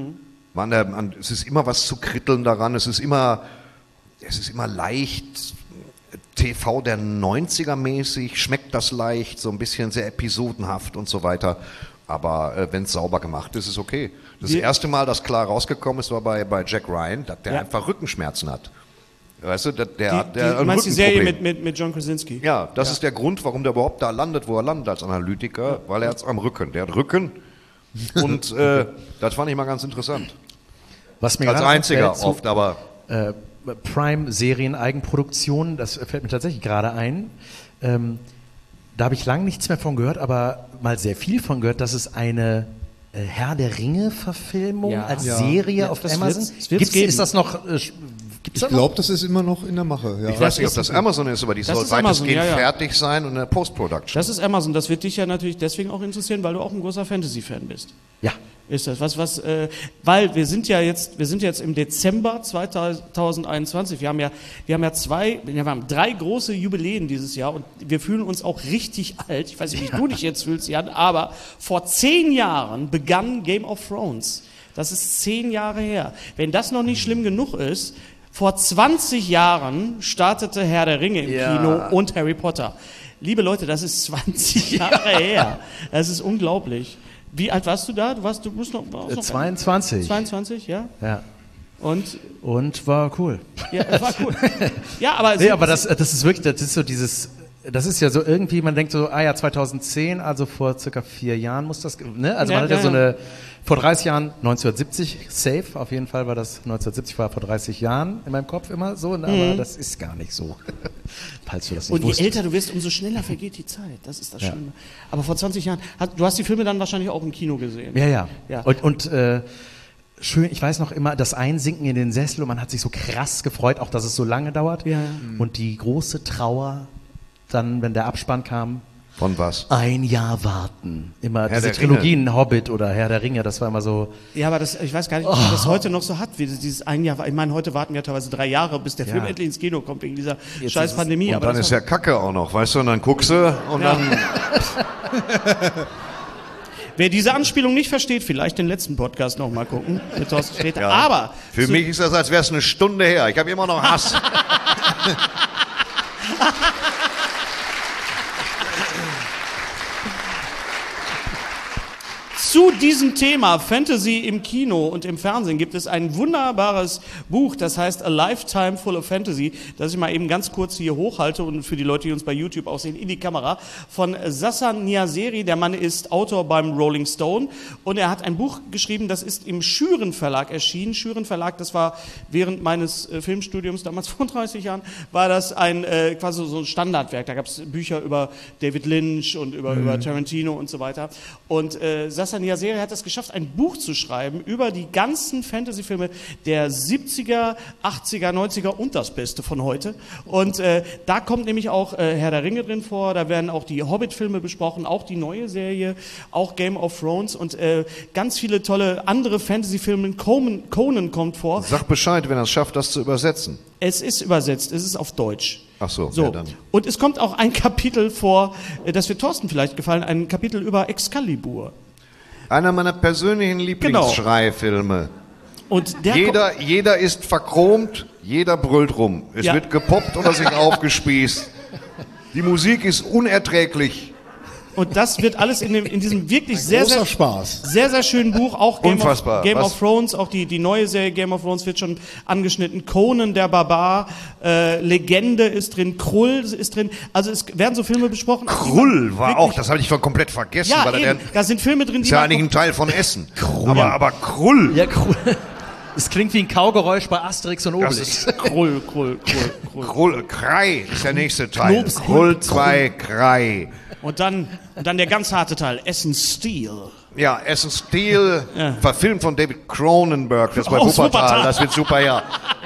Man, äh, man, es ist immer was zu kritteln daran. Es ist immer, es ist immer leicht, T V der neunziger mäßig, schmeckt das leicht, so ein bisschen sehr episodenhaft und so weiter. Aber äh, wenn es sauber gemacht ist, ist es okay. Das Wir- erste Mal, dass klar rausgekommen ist, war bei, bei Jack Ryan, dass der Ja. einfach Rückenschmerzen hat. Weißt du, der, der Die, hat die, der du ein meinst die Serie Rückenproblem. mit, mit, mit John Krasinski? Ja, das ist der Grund, warum der überhaupt da landet, wo er landet als Analytiker, weil er hat's am Rücken. Der hat Rücken und äh, das fand ich mal ganz interessant. Was mir Als gerade einziger auffällt, so, oft, aber äh, Prime-Serien-Eigenproduktion, das fällt mir tatsächlich gerade ein. Ähm, da habe ich lange nichts mehr von gehört, aber mal sehr viel von gehört, dass es eine äh, Herr der Ringe-Verfilmung Ja. als Ja. Serie Ja, auf das Amazon wird's- das wird's gibt's, geben. ist das noch äh, sch- gibt's Ich da noch? glaube, das ist immer noch in der Mache. Ja. ich weiß nicht, ob das Amazon ist, aber die Das soll ist Amazon, weitestgehend ja, ja. fertig sein und in der Post-Production. Das ist Amazon. Das wird dich ja natürlich deswegen auch interessieren, weil du auch ein großer Fantasy-Fan bist. Ja. Ist das was, was, äh, weil wir sind ja jetzt, wir sind jetzt im Dezember zweitausendeinundzwanzig. Wir haben ja, wir haben ja zwei, wir haben drei große Jubiläen dieses Jahr und wir fühlen uns auch richtig alt. Ich weiß nicht, wie du dich jetzt fühlst, Jan, aber vor zehn Jahren begann Game of Thrones. Das ist zehn Jahre her. Wenn das noch nicht schlimm genug ist, vor zwanzig Jahren startete Herr der Ringe im Ja. Kino und Harry Potter. Liebe Leute, das ist zwanzig Jahre her. Das ist unglaublich. Wie alt warst du da? Du warst, du musst noch, warst Äh, noch zweiundzwanzig. zweiundzwanzig, ja. Ja. Und Und war cool. ja, das war cool. Ja, aber, Nee, aber das, das ist wirklich, das ist so dieses, das ist ja so irgendwie, man denkt so, ah ja, zweitausendzehn, also vor circa vier Jahren muss das, ne? Also Ja, man hat ja, ja, so ja. eine, vor dreißig Jahren, neunzehnhundertsiebzig, safe, auf jeden Fall war das, neunzehnhundertsiebzig war vor dreißig Jahren in meinem Kopf immer so, ne? Aber das ist gar nicht so, falls du das nicht Und je wusstest. älter du wirst, umso schneller vergeht die Zeit. Das ist das Ja. Schlimme. Aber vor zwanzig Jahren, hat, du hast die Filme dann wahrscheinlich auch im Kino gesehen. Ja, ja. Ja. Und, und äh, schön, ich weiß noch immer, das Einsinken in den Sessel und man hat sich so krass gefreut, auch dass es so lange dauert. Ja, ja. Und die große Trauer, dann, wenn der Abspann kam, Von was? ein Jahr warten. Immer Herr diese der Trilogien, Hobbit oder Herr der Ringe, das war immer so. Ja, aber das, ich weiß gar nicht, ob man das heute noch so hat, wie dieses ein Jahr. Ich meine, heute warten wir teilweise drei Jahre, bis der Ja. Film endlich ins Kino kommt, wegen dieser Jetzt scheiß ist es- Pandemie. Und Aber dann das ist war- ja Kacke auch noch, weißt du? Und dann guckst du und Ja. dann... Wer diese Anspielung nicht versteht, vielleicht den letzten Podcast noch mal gucken mit Thorsten Sträter. Ja. Aber Für zu- mich ist das, als wäre es eine Stunde her. Ich habe immer noch Hass. Zu diesem Thema Fantasy im Kino und im Fernsehen gibt es ein wunderbares Buch, das heißt A Lifetime Full of Fantasy, das ich mal eben ganz kurz hier hochhalte und für die Leute, die uns bei YouTube auch sehen, in die Kamera, von Sassan Niaseri. Der Mann ist Autor beim Rolling Stone und er hat ein Buch geschrieben, das ist im Schüren Verlag erschienen. Schüren Verlag, das war während meines äh, Filmstudiums, damals vor dreißig Jahren, war das ein äh, quasi so ein Standardwerk. Da gab es Bücher über David Lynch und über, über Tarantino und so weiter. Und äh, Sassan Niaseri hat es geschafft, ein Buch zu schreiben über die ganzen Fantasy-Filme der siebziger, achtziger, neunziger und das Beste von heute. Und äh, da kommt nämlich auch äh, Herr der Ringe drin vor, da werden auch die Hobbit-Filme besprochen, auch die neue Serie, auch Game of Thrones und äh, ganz viele tolle andere Fantasy-Filme. Conan, Conan kommt vor. Sag Bescheid, wenn er es schafft, das zu übersetzen. Es ist übersetzt, es ist auf Deutsch. Ach so, So. ja dann. Und es kommt auch ein Kapitel vor, äh, das wird Thorsten vielleicht gefallen, ein Kapitel über Excalibur. Einer meiner persönlichen Lieblingsschreifilme. Und der Jeder, jeder ist verchromt, jeder brüllt rum. Es Ja. wird gepoppt oder sich aufgespießt. Die Musik ist unerträglich. Und das wird alles in, dem, in diesem wirklich sehr, großer sehr, Spaß. sehr, sehr schönen Buch. Auch Game, Unfassbar. of, Game Was? of Thrones, auch die, die neue Serie Game of Thrones wird schon angeschnitten. Conan der Barbar, äh, Legende ist drin, Krull ist drin. Also es werden so Filme besprochen. Krull war wirklich- auch, das habe ich komplett vergessen. Ja, weil er eben, der, da sind Filme drin, die ist ja man eigentlich ein guckt. Teil von Essen. Aber, aber Krull, Ja, cool. Es klingt wie ein Kaugeräusch bei Asterix und das Obelix. ist Krull, Krull, Krull, Krull. Krull, Krei ist der nächste Teil. Knobs, Krull zwei, Krei. Und dann, und dann der ganz harte Teil, Essen Steel. Ja, Essen Steel, verfilmt von David Cronenberg, das bei Aus Wuppertal, Wuppertal. das wird super, ja.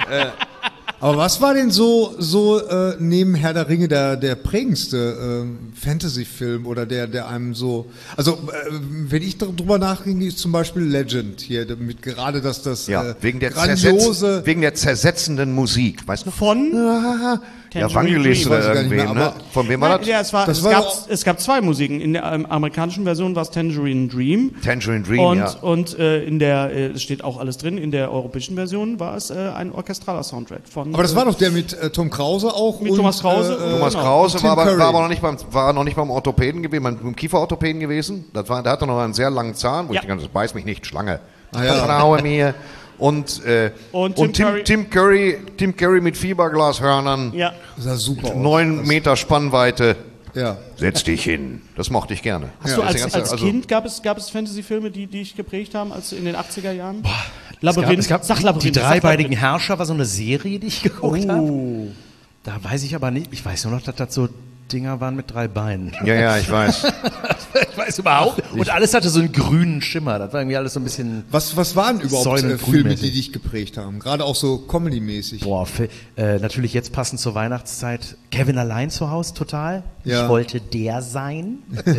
Aber was war denn so, so äh, neben Herr der Ringe der, der prägendste ähm, Fantasy-Film oder der, der einem so, also äh, wenn ich drüber nachdenke, ist zum Beispiel Legend hier, mit gerade das, das Ja, äh, wegen, der grandiose, zersetz, wegen der zersetzenden Musik, weißt du? Von? Ja, Tangerine Vangelis Dream. oder weiß ich gar nicht irgendwem, mehr, ne? aber- Von wem war Nein, das? ja, es, war, Das es, war gab, doch- es gab zwei Musiken. In der ähm, amerikanischen Version war es Tangerine Dream. Tangerine Dream, Und, ja. und äh, in der, äh, es steht auch alles drin, in der europäischen Version war es äh, ein orchestraler Soundtrack von. aber das äh, war doch der mit äh, Tom Krause auch. Mit und, Thomas Krause und- Thomas genau. Krause und war Tim aber, Curry. war aber noch nicht beim, war noch nicht beim Orthopäden gewesen, beim, beim Kieferorthopäden gewesen. Das war, der hatte noch einen sehr langen Zahn, wo Ja. ich denke, das beißt mich nicht, Schlange. Ah, ja. Vertraue mir. Und, äh, Und und, Tim Tim, Curry- Tim Curry, Tim Curry mit Fiberglashörnern, Ja. Das sah super aus. neun Meter Spannweite. Ja. Setz dich hin. Das mochte ich gerne. Hast du Das ist als, die ganze- als also- Kind, gab es, gab es Fantasy-Filme, die, die dich geprägt haben, als in den achtziger Jahren? Es Labyrinth, gab, es gab sag die, Labyrinth. die sag dreibeinigen Labyrinth. Herrscher war so eine Serie, die ich geguckt habe. Da weiß ich aber nicht, ich weiß nur noch, dass das so Dinger waren mit drei Beinen. Ja, ja, ich weiß. Ich weiß überhaupt. Und alles hatte so einen grünen Schimmer. Das war irgendwie alles so ein bisschen. Was, was waren überhaupt Säulen- äh, Filme, grünmäßig. die dich geprägt haben? Gerade auch so Comedy-mäßig. Boah, Fi- äh, natürlich jetzt passend zur Weihnachtszeit. Kevin allein zu Hause, total. Ja. Ich wollte der sein.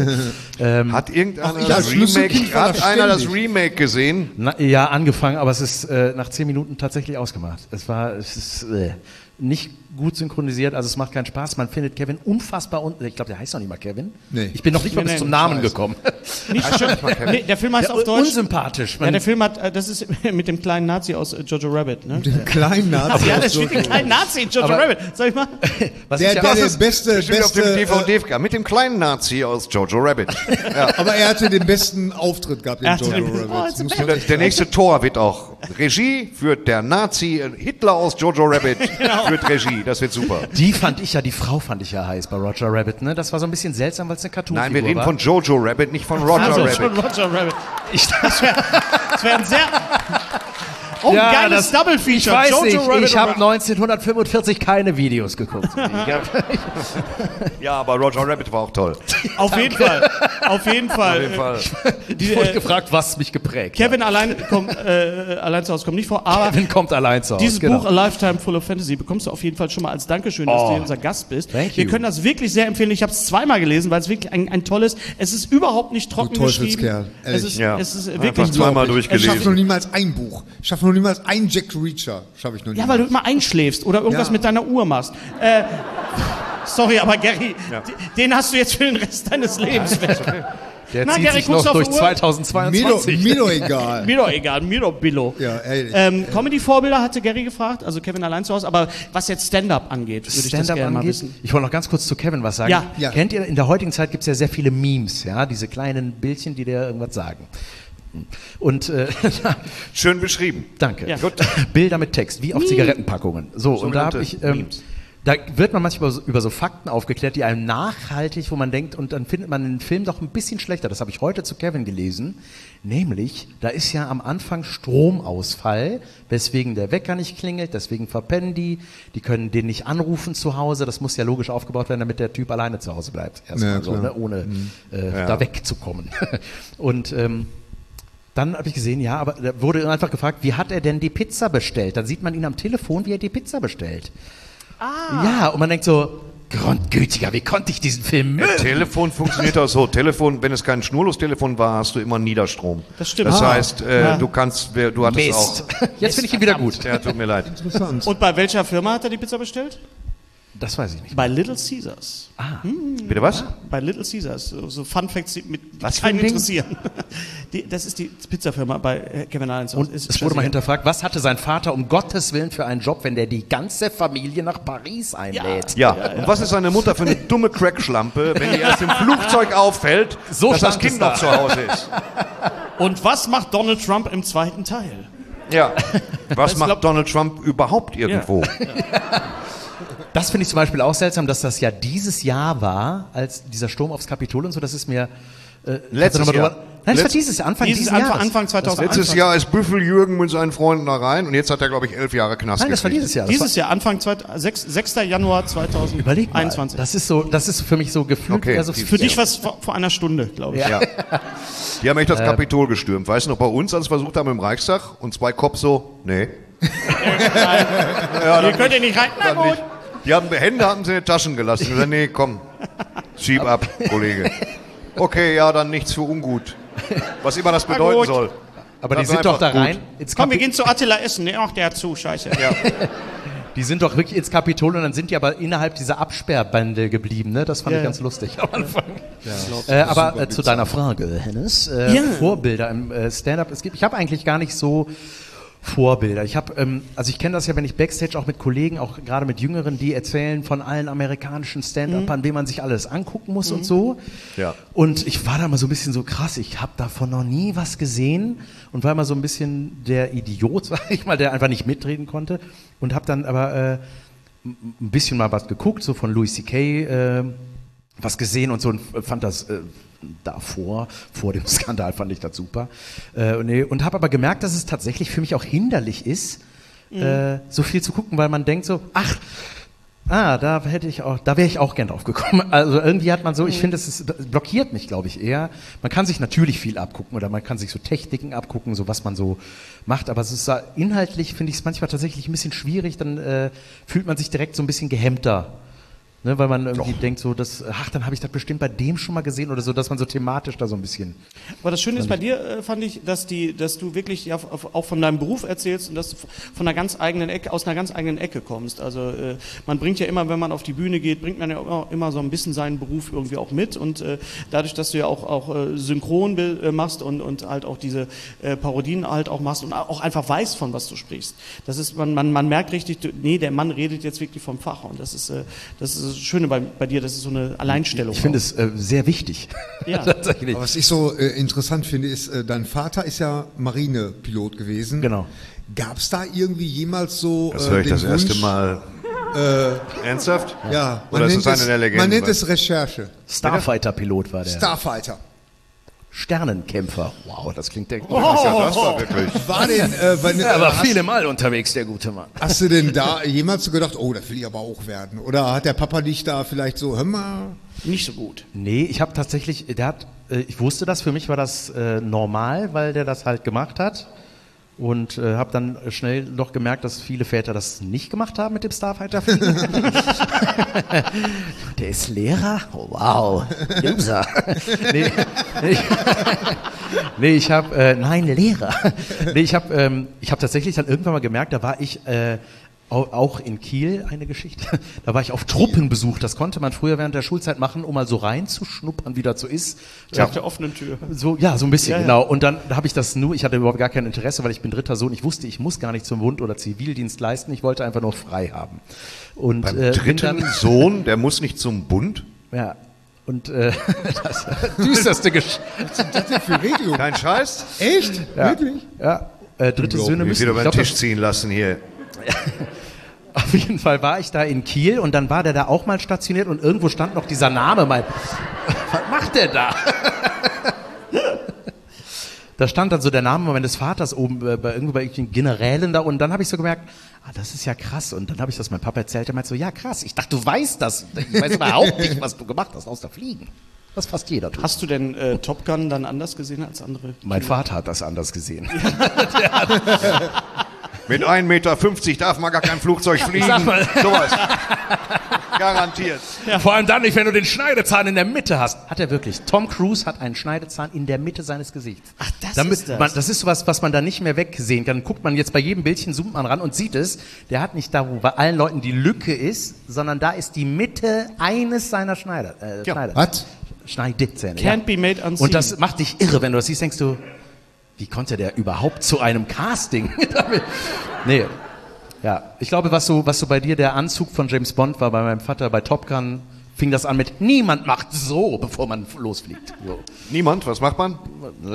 Hat irgendeiner Ach, ich das als Schlüsselkind Remake, war hat das einer das ständig. Remake gesehen? Na, ja, angefangen, aber es ist äh, nach zehn Minuten tatsächlich ausgemacht. Es war, es ist äh, nicht gut synchronisiert, also es macht keinen Spaß. Man findet Kevin unfassbar unten. Ich glaube, der heißt noch nicht mal Kevin. Nee. Ich bin noch nicht mal Nee, bis nee, zum Namen scheiße. gekommen. Nicht schön. Nee, der Film heißt Ja, auf Deutsch. unsympathisch. Ja, Man, der Film hat, äh, das ist mit dem kleinen Nazi aus äh, Jojo Rabbit, ne? Den kleinen Nazi. Ja, da aus steht Jojo. ein kleiner Nazi in Jojo Aber- Rabbit. Soll ich mal? was Der, ich ja, der, der ist beste, Bestimmt auf dem beste D V äh, D mit dem kleinen Nazi aus Jojo Rabbit. aber er hatte den besten Auftritt gehabt in Er hatte Jojo den- Oh, Rabbit. it's a Muss bad- man Der, der nächste Tor wird auch Regie führt der Nazi, äh, Hitler aus Jojo Rabbit Genau. führt Regie, das wird super. Die fand ich ja, die Frau fand ich ja heiß bei Roger Rabbit, ne? Das war so ein bisschen seltsam, weil es eine Cartoon-Figur war. Nein, wir reden von Jojo Rabbit, nicht von Roger Also Rabbit. schon Roger Rabbit. Ich, Das wäre wär ein sehr... Oh, ein Ja, geiles das- Double-Feature. ich weiß Jojo nicht, Rabbit ich habe und- neunzehnhundertfünfundvierzig keine Videos geguckt. Ja, aber Roger Rabbit war auch toll. Auf jeden Fall. Auf jeden Fall. Auf jeden Fall. Die, Ich wurde äh, gefragt, was mich geprägt Kevin allein, kommt, äh, allein zu Hause kommt nicht vor, aber hat. Kevin kommt allein zu Hause. dieses genau. Buch A Lifetime Full of Fantasy bekommst du auf jeden Fall schon mal als Dankeschön, dass Oh. du hier unser Gast bist. Thank Wir you. können das wirklich sehr empfehlen. Ich habe es zweimal gelesen, weil es wirklich ein, ein tolles, es ist überhaupt nicht trocken Teufelskerl, geschrieben. ehrlich. Es ist, Ja. es ist Einfach wirklich zweimal unglaublich. Ich schaffe noch durchgelesen. niemals ein Buch. Ich schaffe noch niemals ein Jack Reacher. Schaffe ich noch Ja, niemals. weil du immer einschläfst oder irgendwas Ja. mit deiner Uhr machst. Äh, sorry, aber Gary, d- den hast du jetzt für den Rest deines Lebens weg. Der Na, zieht Gary, sich guckst noch du auf durch die Uhr? Mir doch, zweitausendzweiundzwanzig. mir doch egal. Mir doch egal, mir doch Billo. Ja, ehrlich. Ähm, Comedy-Vorbilder hatte Gary gefragt, also Kevin allein zu Hause, aber was jetzt Stand-Up angeht, würde ich das Stand-up gerne mal angeht. wissen. Ich wollte noch ganz kurz zu Kevin was sagen. Ja. Ja. Kennt ihr, in der heutigen Zeit gibt es ja sehr viele Memes, ja, diese kleinen Bildchen, die dir irgendwas sagen. Und äh, Schön beschrieben. danke. Ja. Gut. Bilder mit Text, wie auf Zigarettenpackungen. So, und da habe Sogenannte ich, ähm, Memes. da wird man manchmal über so, über so Fakten aufgeklärt, die einem nachhaltig, wo man denkt, und dann findet man den Film doch ein bisschen schlechter. Das habe ich heute zu Kevin gelesen. Nämlich, da ist ja am Anfang Stromausfall, weswegen der Wecker nicht klingelt, deswegen verpennen die, die können den nicht anrufen zu Hause. Das muss ja logisch aufgebaut werden, damit der Typ alleine zu Hause bleibt. Erstmal Ja, so, klar. ne, ohne äh, da wegzukommen. Und ähm, dann habe ich gesehen, ja, aber da wurde einfach gefragt, wie hat er denn die Pizza bestellt? Dann sieht man ihn am Telefon, wie er die Pizza bestellt. Ah. Ja, und man denkt so, Grundgütiger, wie konnte ich diesen Film mögen? Telefon funktioniert auch so. Telefon, wenn es kein Schnurlostelefon war, hast du immer Niederstrom. Das stimmt. Das Ah. heißt, äh, du kannst, wer- du hattest Mist. auch. Jetzt finde ich ihn wieder gut. Ja, tut mir leid. Interessant. Und bei welcher Firma hat er die Pizza bestellt? Das weiß ich nicht. Bei Little Caesars. Bitte was? Bei Little Caesars. So, so Fun Facts, die, mit, die Was für ein keinen Ding? interessieren. Die, das ist die Pizzafirma bei äh, Kevin allein zu Hause. Und Ist es wurde mal scheißegal. hinterfragt, was hatte sein Vater um Gottes Willen für einen Job, wenn der die ganze Familie nach Paris einlädt? Ja. Und was ist seine Mutter für eine dumme Crackschlampe, wenn die erst im Flugzeug auffällt, So dass das stand es Kind da. noch zu Hause ist? Und was macht Donald Trump im zweiten Teil? Ja. Was Ich macht glaub- Donald Trump überhaupt irgendwo? Das finde ich zum Beispiel auch seltsam, dass das ja dieses Jahr war, als dieser Sturm aufs Kapitol und so, das ist mir... Äh, Letztes kannst du noch mal Jahr. drüber- Nein, das war Letz- dieses Jahr, Anfang Dieses dieses Anfang, Jahres. Anfang zweitausendeinundzwanzig. Letztes Jahr ist Büffel-Jürgen mit seinen Freunden da rein und jetzt hat er, glaube ich, elf Jahre Knast Nein, das war gekriegt. dieses Jahr. Das Dieses Jahr, Anfang sechster Januar war, überleg mal, zweitausendeinundzwanzig. das ist so, das ist für mich so gefühlt. Okay, eher so dieses Für dich was vor, vor einer Stunde, glaube ich. Ja. Ja. Die haben echt das Kapitol gestürmt. Weißt du noch, bei uns, als wir versucht haben im Reichstag und zwei Cops so, nee. Ihr könnt ihr nicht rein. Na Dann gut. nicht. Die haben, Hände hatten sie in den Taschen gelassen. Ich gesagt, nee, komm, schieb ab, Kollege. Okay, ja, dann nichts für ungut. Was immer das bedeuten gut. soll. Aber die Sag sind doch da einfach rein. gut. Ins Komm, wir Kapi- gehen zu Attila essen. Nee, ach, der hat zu, scheiße. Ja. Die sind doch wirklich ins Kapitol und dann sind die aber innerhalb dieser Absperrbande geblieben. Ne? Das fand Ja, ich ja. ganz lustig am Anfang. Äh, aber äh, zu deiner Frage, Hennes, äh, Ja. Vorbilder im äh, Stand-up. Es gibt, ich habe eigentlich gar nicht so Vorbilder. Ich habe, ähm, also ich kenne das ja, wenn ich Backstage auch mit Kollegen, auch gerade mit Jüngeren, die erzählen von allen amerikanischen Stand-Upern, mhm. denen man sich alles angucken muss mhm. und so. Ja. Und ich war da mal so ein bisschen so krass, ich habe davon noch nie was gesehen und war immer so ein bisschen der Idiot, sag ich mal, der einfach nicht mitreden konnte und habe dann aber äh, ein bisschen mal was geguckt, so von Louis C K äh, was gesehen und so und fand das äh, davor, vor dem Skandal fand ich das super. Äh, nee, und habe aber gemerkt, dass es tatsächlich für mich auch hinderlich ist, mhm. äh, so viel zu gucken, weil man denkt so, ach, ah, da hätte ich auch, da wäre ich auch gern drauf gekommen. Also irgendwie hat man so, ich finde, es ist, blockiert mich, glaube ich, eher. Man kann sich natürlich viel abgucken oder man kann sich so Techniken abgucken, so was man so macht, aber es ist inhaltlich, finde ich es manchmal tatsächlich ein bisschen schwierig, dann äh, fühlt man sich direkt so ein bisschen gehemmter. Ne, weil man irgendwie Doch. denkt, so, dass, ach, dann habe ich das bestimmt bei dem schon mal gesehen oder so, dass man so thematisch da so ein bisschen. Aber das Schöne ist bei dir, äh, fand ich, dass die, dass du wirklich ja, auch von deinem Beruf erzählst und dass du von einer ganz eigenen Ecke, aus einer ganz eigenen Ecke kommst. Also äh, man bringt ja immer, wenn man auf die Bühne geht, bringt man ja immer, immer so ein bisschen seinen Beruf irgendwie auch mit und äh, dadurch, dass du ja auch, auch äh, synchron äh, machst und, und halt auch diese äh, Parodien halt auch machst und auch einfach weißt, von was du sprichst. Das ist, man, man, man merkt richtig, du, nee, der Mann redet jetzt wirklich vom Fach und das ist, äh, das ist das Schöne bei, bei dir, das ist so eine Alleinstellung. Ich finde auch. es äh, sehr wichtig. Ja. Tatsächlich. Aber was ich so äh, interessant finde, ist, äh, dein Vater ist ja Marinepilot gewesen. Genau. Gab es da irgendwie jemals so Das äh, höre ich den das erste Wunsch, Mal. Ernsthaft? Ja, Oder ist nennt das eine der Legenden? man nennt es Recherche. Starfighter-Pilot war der. Starfighter. Sternenkämpfer. Wow, das klingt der gut. Ja, das war wirklich. War denn, äh, wenn, Er äh, war hast, viele Mal unterwegs, der gute Mann. hast du denn da jemals so gedacht, oh, das will ich aber auch werden? Oder hat der Papa dich da vielleicht so, hör mal, Nicht so gut. Nee, ich habe tatsächlich, der hat, äh, ich wusste das, für mich war das äh, normal, weil der das halt gemacht hat. Und äh, habe dann schnell noch gemerkt, dass viele Väter das nicht gemacht haben mit dem Starfighter-Fliegen. Der ist Lehrer? Oh, wow, Loser. nee, nee, nee, ich habe, äh, nein, Lehrer. Nee, ich habe ähm, ich hab tatsächlich dann irgendwann mal gemerkt, da war ich äh, auch in Kiel eine Geschichte. Da war ich auf Truppenbesuch. Das konnte man früher während der Schulzeit machen, um mal so reinzuschnuppern, wie das so ist. Nach der offenen Tür. So, ja, so ein bisschen, Ja, ja. genau. Und dann habe ich das nur, ich hatte überhaupt gar kein Interesse, weil ich bin dritter Sohn. Ich wusste, ich muss gar nicht zum Bund oder Zivildienst leisten. Ich wollte einfach nur frei haben. Und Beim äh, bin dritten dann, Sohn, der muss nicht zum Bund? ja, und äh, das düsterste Gesch das ist für Regelung. Kein Scheiß? Echt? ja, Wirklich? ja, äh, dritte Söhne Wie müssen. viel über ich den glaub, Tisch ziehen lassen hier. Auf jeden Fall war ich da in Kiel und dann war der da auch mal stationiert und irgendwo stand noch dieser Name. Mein, was macht der da? Da stand dann so der Name meines Vaters oben äh, bei irgendwo bei irgendwelchen Generälen da und dann habe ich so gemerkt, ah, das ist ja krass. Und dann habe ich das meinem Papa erzählt, der meinte so, ja krass, ich dachte, du weißt das. Ich weiß überhaupt nicht, was du gemacht hast, außer Fliegen. Was fast jeder tut. Hast du denn äh, Top Gun dann anders gesehen als andere? Mein Vater hat das anders gesehen. Mit ein Meter fünfzig darf man gar kein Flugzeug fliegen. Sag mal. Sowas. Garantiert. Ja. Vor allem dann nicht, wenn du den Schneidezahn in der Mitte hast. Hat er wirklich. Tom Cruise hat einen Schneidezahn in der Mitte seines Gesichts. Ach, das Damit, ist das. Man, das ist sowas, was man da nicht mehr wegsehen kann. Guckt man jetzt bei jedem Bildchen, zoomt man ran und sieht es. Der hat nicht da, wo bei allen Leuten die Lücke ist, sondern da ist die Mitte eines seiner Schneider. Äh, Ja. Schneider. Was? Can't Schneidezähne. ja. be made unseen. Und das macht dich irre, wenn du das siehst, denkst du, wie konnte der überhaupt zu einem Casting? Nee. Ja, ich glaube, was so, was so bei dir der Anzug von James Bond war, bei meinem Vater bei Top Gun, fing das an mit, niemand macht so, bevor man losfliegt. So. Niemand, was macht man?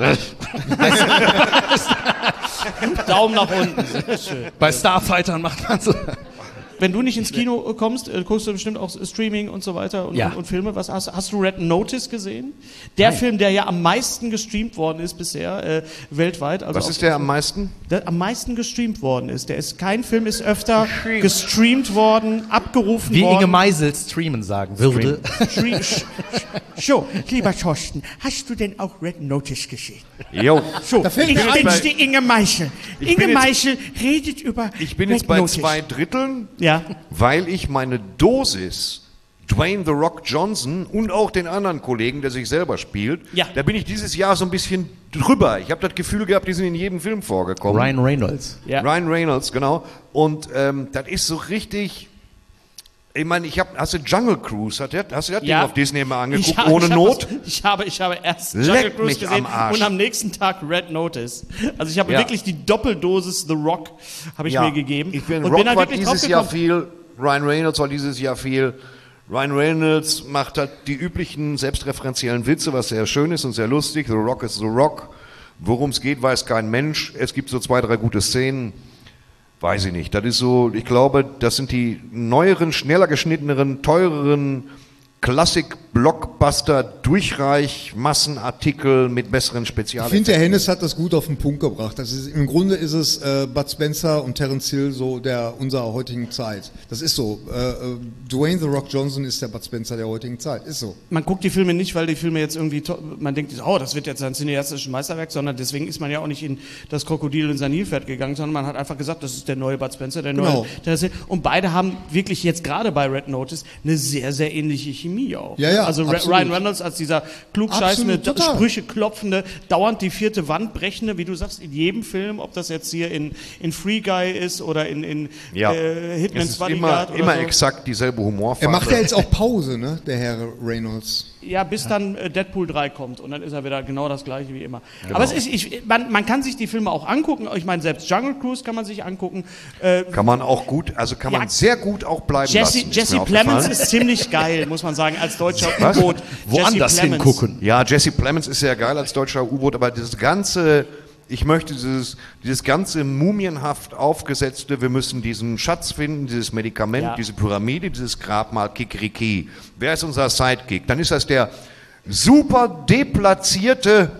Daumen nach unten. Sehr schön. Bei Starfightern macht man so. Wenn du nicht ins Kino kommst, äh, guckst du bestimmt auch Streaming und so weiter und, Ja. und, und Filme. Was hast, hast du Red Notice gesehen? Der Film, der ja am meisten gestreamt worden ist bisher äh, weltweit. Also Was auf- ist der am meisten? der am meisten gestreamt worden ist. Der ist kein Film ist öfter gestreamt worden, abgerufen Wie worden. Inge Meisel streamen sagen würde. Stream- sch- sch- So, lieber Thorsten, hast du denn auch Red Notice gesehen? Jo. So, Da fällt ich mir ein, bin's, bei- die Inge Meichel. Ich Inge bin jetzt- Meichel redet über Ich bin Red jetzt bei Notice. zwei Dritteln, Ja. weil ich meine Dosis Dwayne The Rock Johnson und auch den anderen Kollegen, der sich selber spielt, Ja. da bin ich dieses Jahr so ein bisschen drüber. Ich habe das Gefühl gehabt, die sind in jedem Film vorgekommen. Ryan Reynolds. Ja. Ryan Reynolds, genau. Und ähm, das ist so richtig. Ich meine, ich habe, hast du Jungle Cruise, hat der, hast du das Ding auf Disney mal angeguckt, Ich hab- ohne ich hab Not? Das, ich, habe, ich habe erst Leck Jungle Cruise mich gesehen am Arsch. und am nächsten Tag Red Notice. Also ich habe Ja. wirklich die Doppeldosis The Rock habe ich mir gegeben. Ich bin, und Rock bin halt war wirklich dieses Jahr draufgekommen. viel, Ryan Reynolds war dieses Jahr viel. Ryan Reynolds macht halt die üblichen selbstreferenziellen Witze, was sehr schön ist und sehr lustig. The Rock ist The Rock. Worum es geht, weiß kein Mensch. Es gibt so zwei, drei gute Szenen. Weiß ich nicht. Das ist so, ich glaube, das sind die neueren, schneller geschnitteneren, teureren Klassik-Blockbuster, Durchreich, Massenartikel mit besseren Ich Spezialeffekten. finde, der Hennes hat das gut auf den Punkt gebracht. Das ist, im Grunde ist es äh, Bud Spencer und Terence Hill so der unserer heutigen Zeit. Das ist so. Äh, äh, Dwayne The Rock Johnson ist der Bud Spencer der heutigen Zeit. Ist so. Man guckt die Filme nicht, weil die Filme jetzt irgendwie, to- man denkt, oh, das wird jetzt ein cineastisches Meisterwerk, sondern deswegen ist man ja auch nicht in das Krokodil in sein Nilpferd gegangen, sondern man hat einfach gesagt, das ist der neue Bud Spencer, der neue Genau. Terence Hill. Und beide haben wirklich jetzt gerade bei Red Notice eine sehr, sehr ähnliche Chemie auch. Ja, ja, also Ra- absolut. Ryan Reynolds als dieser klugscheißende, Absolut, total. Sprüche klopfende, dauernd die vierte Wand brechende, wie du sagst, in jedem Film, ob das jetzt hier in, in Free Guy ist oder in, in Ja. äh, Es Hitman's ist immer, Bodyguard oder immer so. exakt dieselbe Er Humorphase. macht ja jetzt auch Pause, ne? Der Herr Reynolds. Ja, bis dann äh, Deadpool drei kommt und dann ist er wieder genau das gleiche wie immer. Genau. Aber es ist, ich, man, man kann sich die Filme auch angucken. Ich meine, selbst Jungle Cruise kann man sich angucken. Äh, kann man auch gut, also kann ja, man sehr gut auch bleiben Jesse, lassen. Jesse Plemons ist ziemlich geil, muss man sagen, als deutscher U-Boot. Woanders hingucken. Ja, Jesse Plemons ist ja geil als deutscher U-Boot, aber das ganze... Ich möchte dieses, dieses ganze mumienhaft aufgesetzte, wir müssen diesen Schatz finden, dieses Medikament, ja. diese Pyramide, dieses Grabmal, Kikeriki. Wer ist unser Sidekick? Dann ist das der super deplatzierte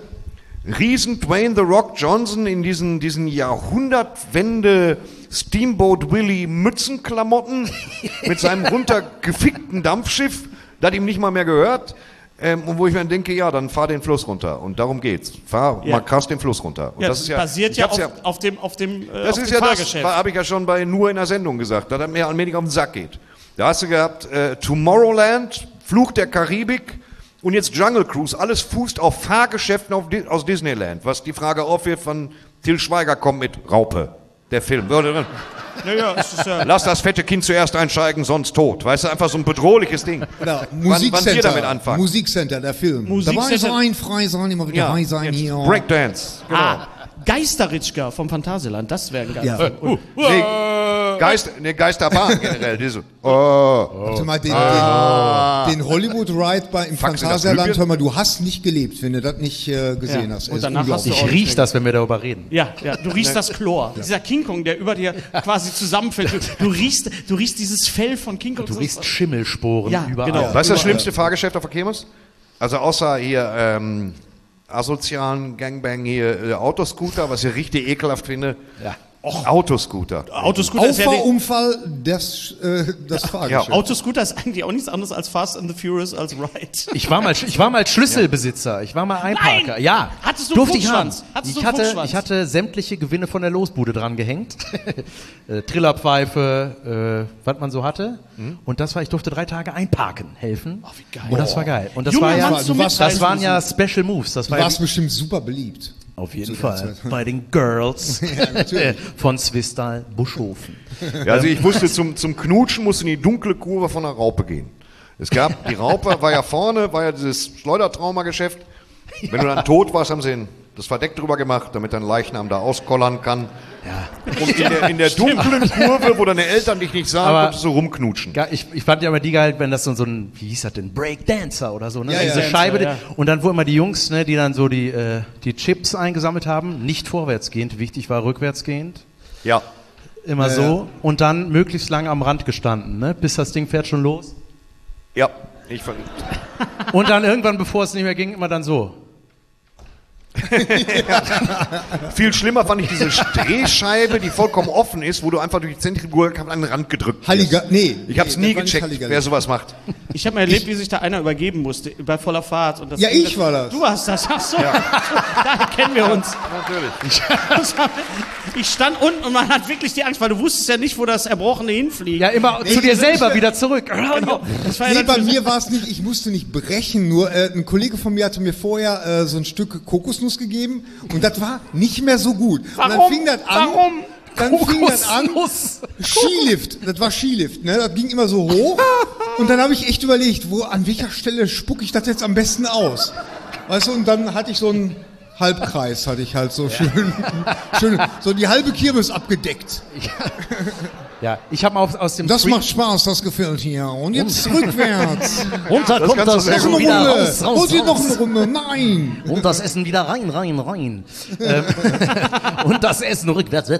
Riesen Dwayne The Rock Johnson in diesen, diesen Jahrhundertwende Steamboat Willie Mützenklamotten mit seinem runtergefickten Dampfschiff, das ihm nicht mal mehr gehört. Ähm, und wo ich mir dann denke, ja, dann fahr den Fluss runter. Und darum geht's. Fahr ja. mal krass den Fluss runter. Und ja, das ist ja, basiert ja auf, ja auf dem, auf dem, äh, das auf ist dem ja Fahrgeschäft. Das habe ich ja schon bei Nur in der Sendung gesagt, dass er mir allmählich auf den Sack geht. Da hast du gehabt äh, Tomorrowland, Fluch der Karibik und jetzt Jungle Cruise. Alles fußt auf Fahrgeschäften auf, aus Disneyland. Was die Frage aufwirft, von Til Schweiger kommt mit Raupe. Der Film. Ja, ja, es ist, ja Lass das fette Kind zuerst einsteigen, sonst tot. Weißt du, einfach so ein bedrohliches Ding. Oder wann, Musikcenter, wann wir damit anfangen. Musikcenter, der Film. Musikcenter. Dabei sein, frei sein, immer wieder Ja, high sein hier. Breakdance. Genau. Ah, Geisterritschka vom Phantasialand, das wäre ein geiler Ja. Film. Uh, Nee, Geist, nee, Geisterbahn generell. Diese. Oh. Warte mal, den, Ah. den, den Hollywood-Ride bei im Faxen das Phantasialand, Glühbirnen? hör mal, du hast nicht gelebt, wenn du das nicht äh, gesehen Ja. hast. Und Es ist danach hast du unglaublich. Ich riech das, wenn wir darüber reden. Ja, ja, du riechst das Chlor. Dieser King Kong, der über dir quasi zusammenfällt. Du, du, riechst, du riechst dieses Fell von King Kong. Du riechst Schimmelsporen Ja, überall. genau. Weißt du, das schlimmste Fahrgeschäft auf der Kirmes? Also außer hier ähm, asozialen Gangbang hier äh, Autoscooter, was ich richtig ekelhaft finde. Ja. Och, Autoscooter. Autoscooter ist ja die, Auffahrunfall des, äh, des Fahrgeschäfts. Autoscooter ist eigentlich auch nichts anderes als Fast and the Furious als Ride. Ich war mal, ich war mal Schlüsselbesitzer. Ich war mal Einparker. Nein! Ja. Hattest du einen Durfte ich haben. Fuchsschwanz? Hattest du Ich einen hatte, Fuchsschwanz? ich hatte sämtliche Gewinne von der Losbude dran gehängt. äh, Trillerpfeife, äh, was man so hatte. Und das war, ich durfte drei Tage einparken helfen. Ach, wie geil. Und das war geil. Und das Junger war ja, Mann zum das Mitreisen waren ja Special Moves. Das Du war ja warst bestimmt super beliebt. auf jeden zu der Fall Zeit. bei den Girls natürlich. von Swistal Buschhofen. Ja, also ich wusste, zum, zum Knutschen musst du in die dunkle Kurve von der Raupe gehen. Es gab, die Raupe war ja vorne, war ja dieses Schleudertraumageschäft. Wenn du dann tot warst, haben sie ein, das Verdeck drüber gemacht, damit dein Leichnam da auskollern kann. Ja. Und in der, in der dunklen Kurve, wo deine Eltern dich nicht sahen, Aber- konntest du rumknutschen. Ge- Ich, ich fand ja immer die geil, wenn das so, so ein, wie hieß das denn, Breakdancer oder so, ne? Ja, ja. Diese Dancer, Scheibe, ja. und dann wo immer die Jungs, ne, die dann so die, äh, die Chips eingesammelt haben, nicht vorwärtsgehend, wichtig war rückwärtsgehend, Ja. immer Ja, so, ja. und dann möglichst lange am Rand gestanden, ne, bis das Ding fährt schon los. Ja. Ich fand, Und dann irgendwann, bevor es nicht mehr ging, immer dann so. viel schlimmer fand ich diese Drehscheibe, die vollkommen offen ist, wo du einfach durch die Zentrifugal an den Rand gedrückt wirst. Halliga nee. Ich hab's nee, nie das war nicht gecheckt, Halligalli. wer sowas macht. Ich habe mal erlebt, wie sich da einer übergeben musste bei voller Fahrt. Und das Ja, Ding, ich war das. Du hast das. Ach so. Daher kennen wir uns. Natürlich. Ich stand unten und man hat wirklich die Angst, weil du wusstest ja nicht, wo das Erbrochene hinfliegt. Ja, immer zu dir selber wieder zurück. Genau. Das war ja Nee, dann bei für- mir war es nicht, ich musste nicht brechen, nur äh, ein Kollege von mir hatte mir vorher äh, so ein Stück Kokosnuss gegeben und das war nicht mehr so gut. Und dann Warum? fing das an, Warum? dann fing das an, Kokosnuss. Skilift, das war Skilift, ne? Das ging immer so hoch und dann habe ich echt überlegt, wo, an welcher Stelle spucke ich das jetzt am besten aus? Weißt du, und dann hatte ich so einen Halbkreis, hatte ich halt so schön, schön, so die halbe Kirmes abgedeckt. Ja, ich habe mal aus, aus dem Das Free- macht Spaß, das gefällt hier. Und jetzt rückwärts. runter kommt kannst du das sehr Noch Essen eine wieder Runde. raus, raus, Und sie noch raus. eine Runde. Nein. Und das Essen wieder rein, rein, rein. ähm, und das Essen rückwärts.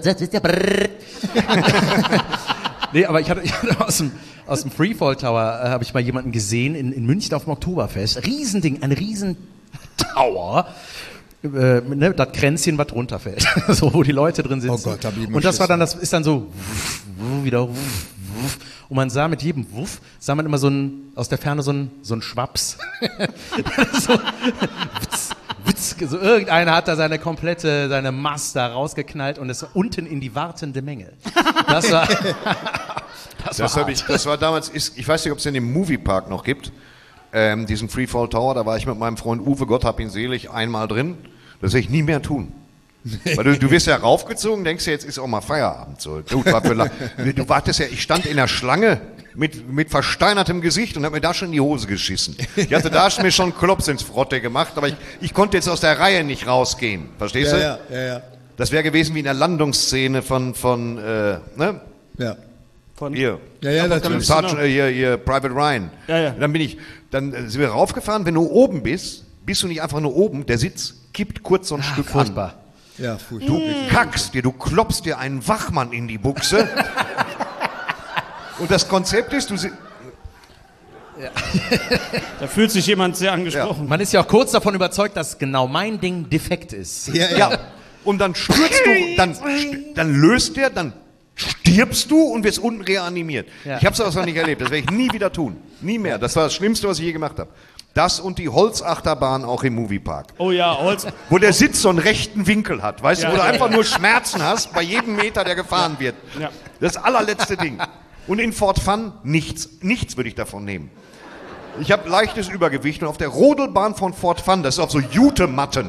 Nee, aber ich hatte, ich hatte aus dem, aus dem Freefall Tower äh, habe ich mal jemanden gesehen in, in München auf dem Oktoberfest. Riesending, ein riesen Tower. Äh, ne, das Kränzchen, was runterfällt. So, wo die Leute drin sitzen. Oh Gott, da blieb mir Und das war Schiss. dann, das ist dann so wuff, wuff, wieder wuff, wuff. Und man sah mit jedem Wuff, sah man immer so ein, aus der Ferne so ein, so ein Schwaps. so, witz, witz, so irgendeiner hat da seine komplette, seine Mast da rausgeknallt und ist unten in die wartende Menge. Das war, das Das, war hab ich, das war damals, ist, ich weiß nicht, ob es den im Moviepark noch gibt, ähm, diesen Freefall Tower, da war ich mit meinem Freund Uwe, Gott hab ihn selig, einmal drin. Das werde ich nie mehr tun. Weil du, du wirst ja raufgezogen, denkst ja, jetzt ist auch mal Feierabend. So. Du, war für la- du wartest ja, ich stand in der Schlange mit, mit versteinertem Gesicht und habe mir da schon in die Hose geschissen. Ich hatte da mir schon Klops ins Frotte gemacht, aber ich, ich konnte jetzt aus der Reihe nicht rausgehen. Verstehst Ja, du? ja, ja, ja. Das wäre gewesen wie in der Landungsszene von, von äh, ne? Ja. Von Hier. Ja, ja, Von natürlich. Sergeant, äh, hier, hier, Private Ryan. Ja, ja. Dann bin ich, dann äh, sind wir raufgefahren, wenn du oben bist, bist du nicht einfach nur oben, der Sitz kippt kurz so ein Stück Furchtbar. Ja, furchtbar. an. Du kackst dir, du klopfst dir einen Wachmann in die Buchse. Und das Konzept ist, du si- Da fühlt sich jemand sehr angesprochen. Man ist ja auch kurz davon überzeugt, dass genau mein Ding defekt ist. Ja, ja. ja, und dann stürzt du, dann, st- dann löst der, dann stirbst du und wirst unten reanimiert. Ja. Ich habe sowas noch nicht erlebt, das werde ich nie wieder tun. Nie mehr. Das war das Schlimmste, was ich je gemacht habe. Das und die Holzachterbahn auch im Moviepark. Oh ja, Holz. Wo der Sitz so einen rechten Winkel hat, weißt Ja. du, wo du einfach nur Schmerzen hast bei jedem Meter, der gefahren wird. Ja. Das allerletzte Ding. Und in Fort Fun nichts, nichts würde ich davon nehmen. Ich habe leichtes Übergewicht und auf der Rodelbahn von Fort Fun, das ist auf so Jutematten.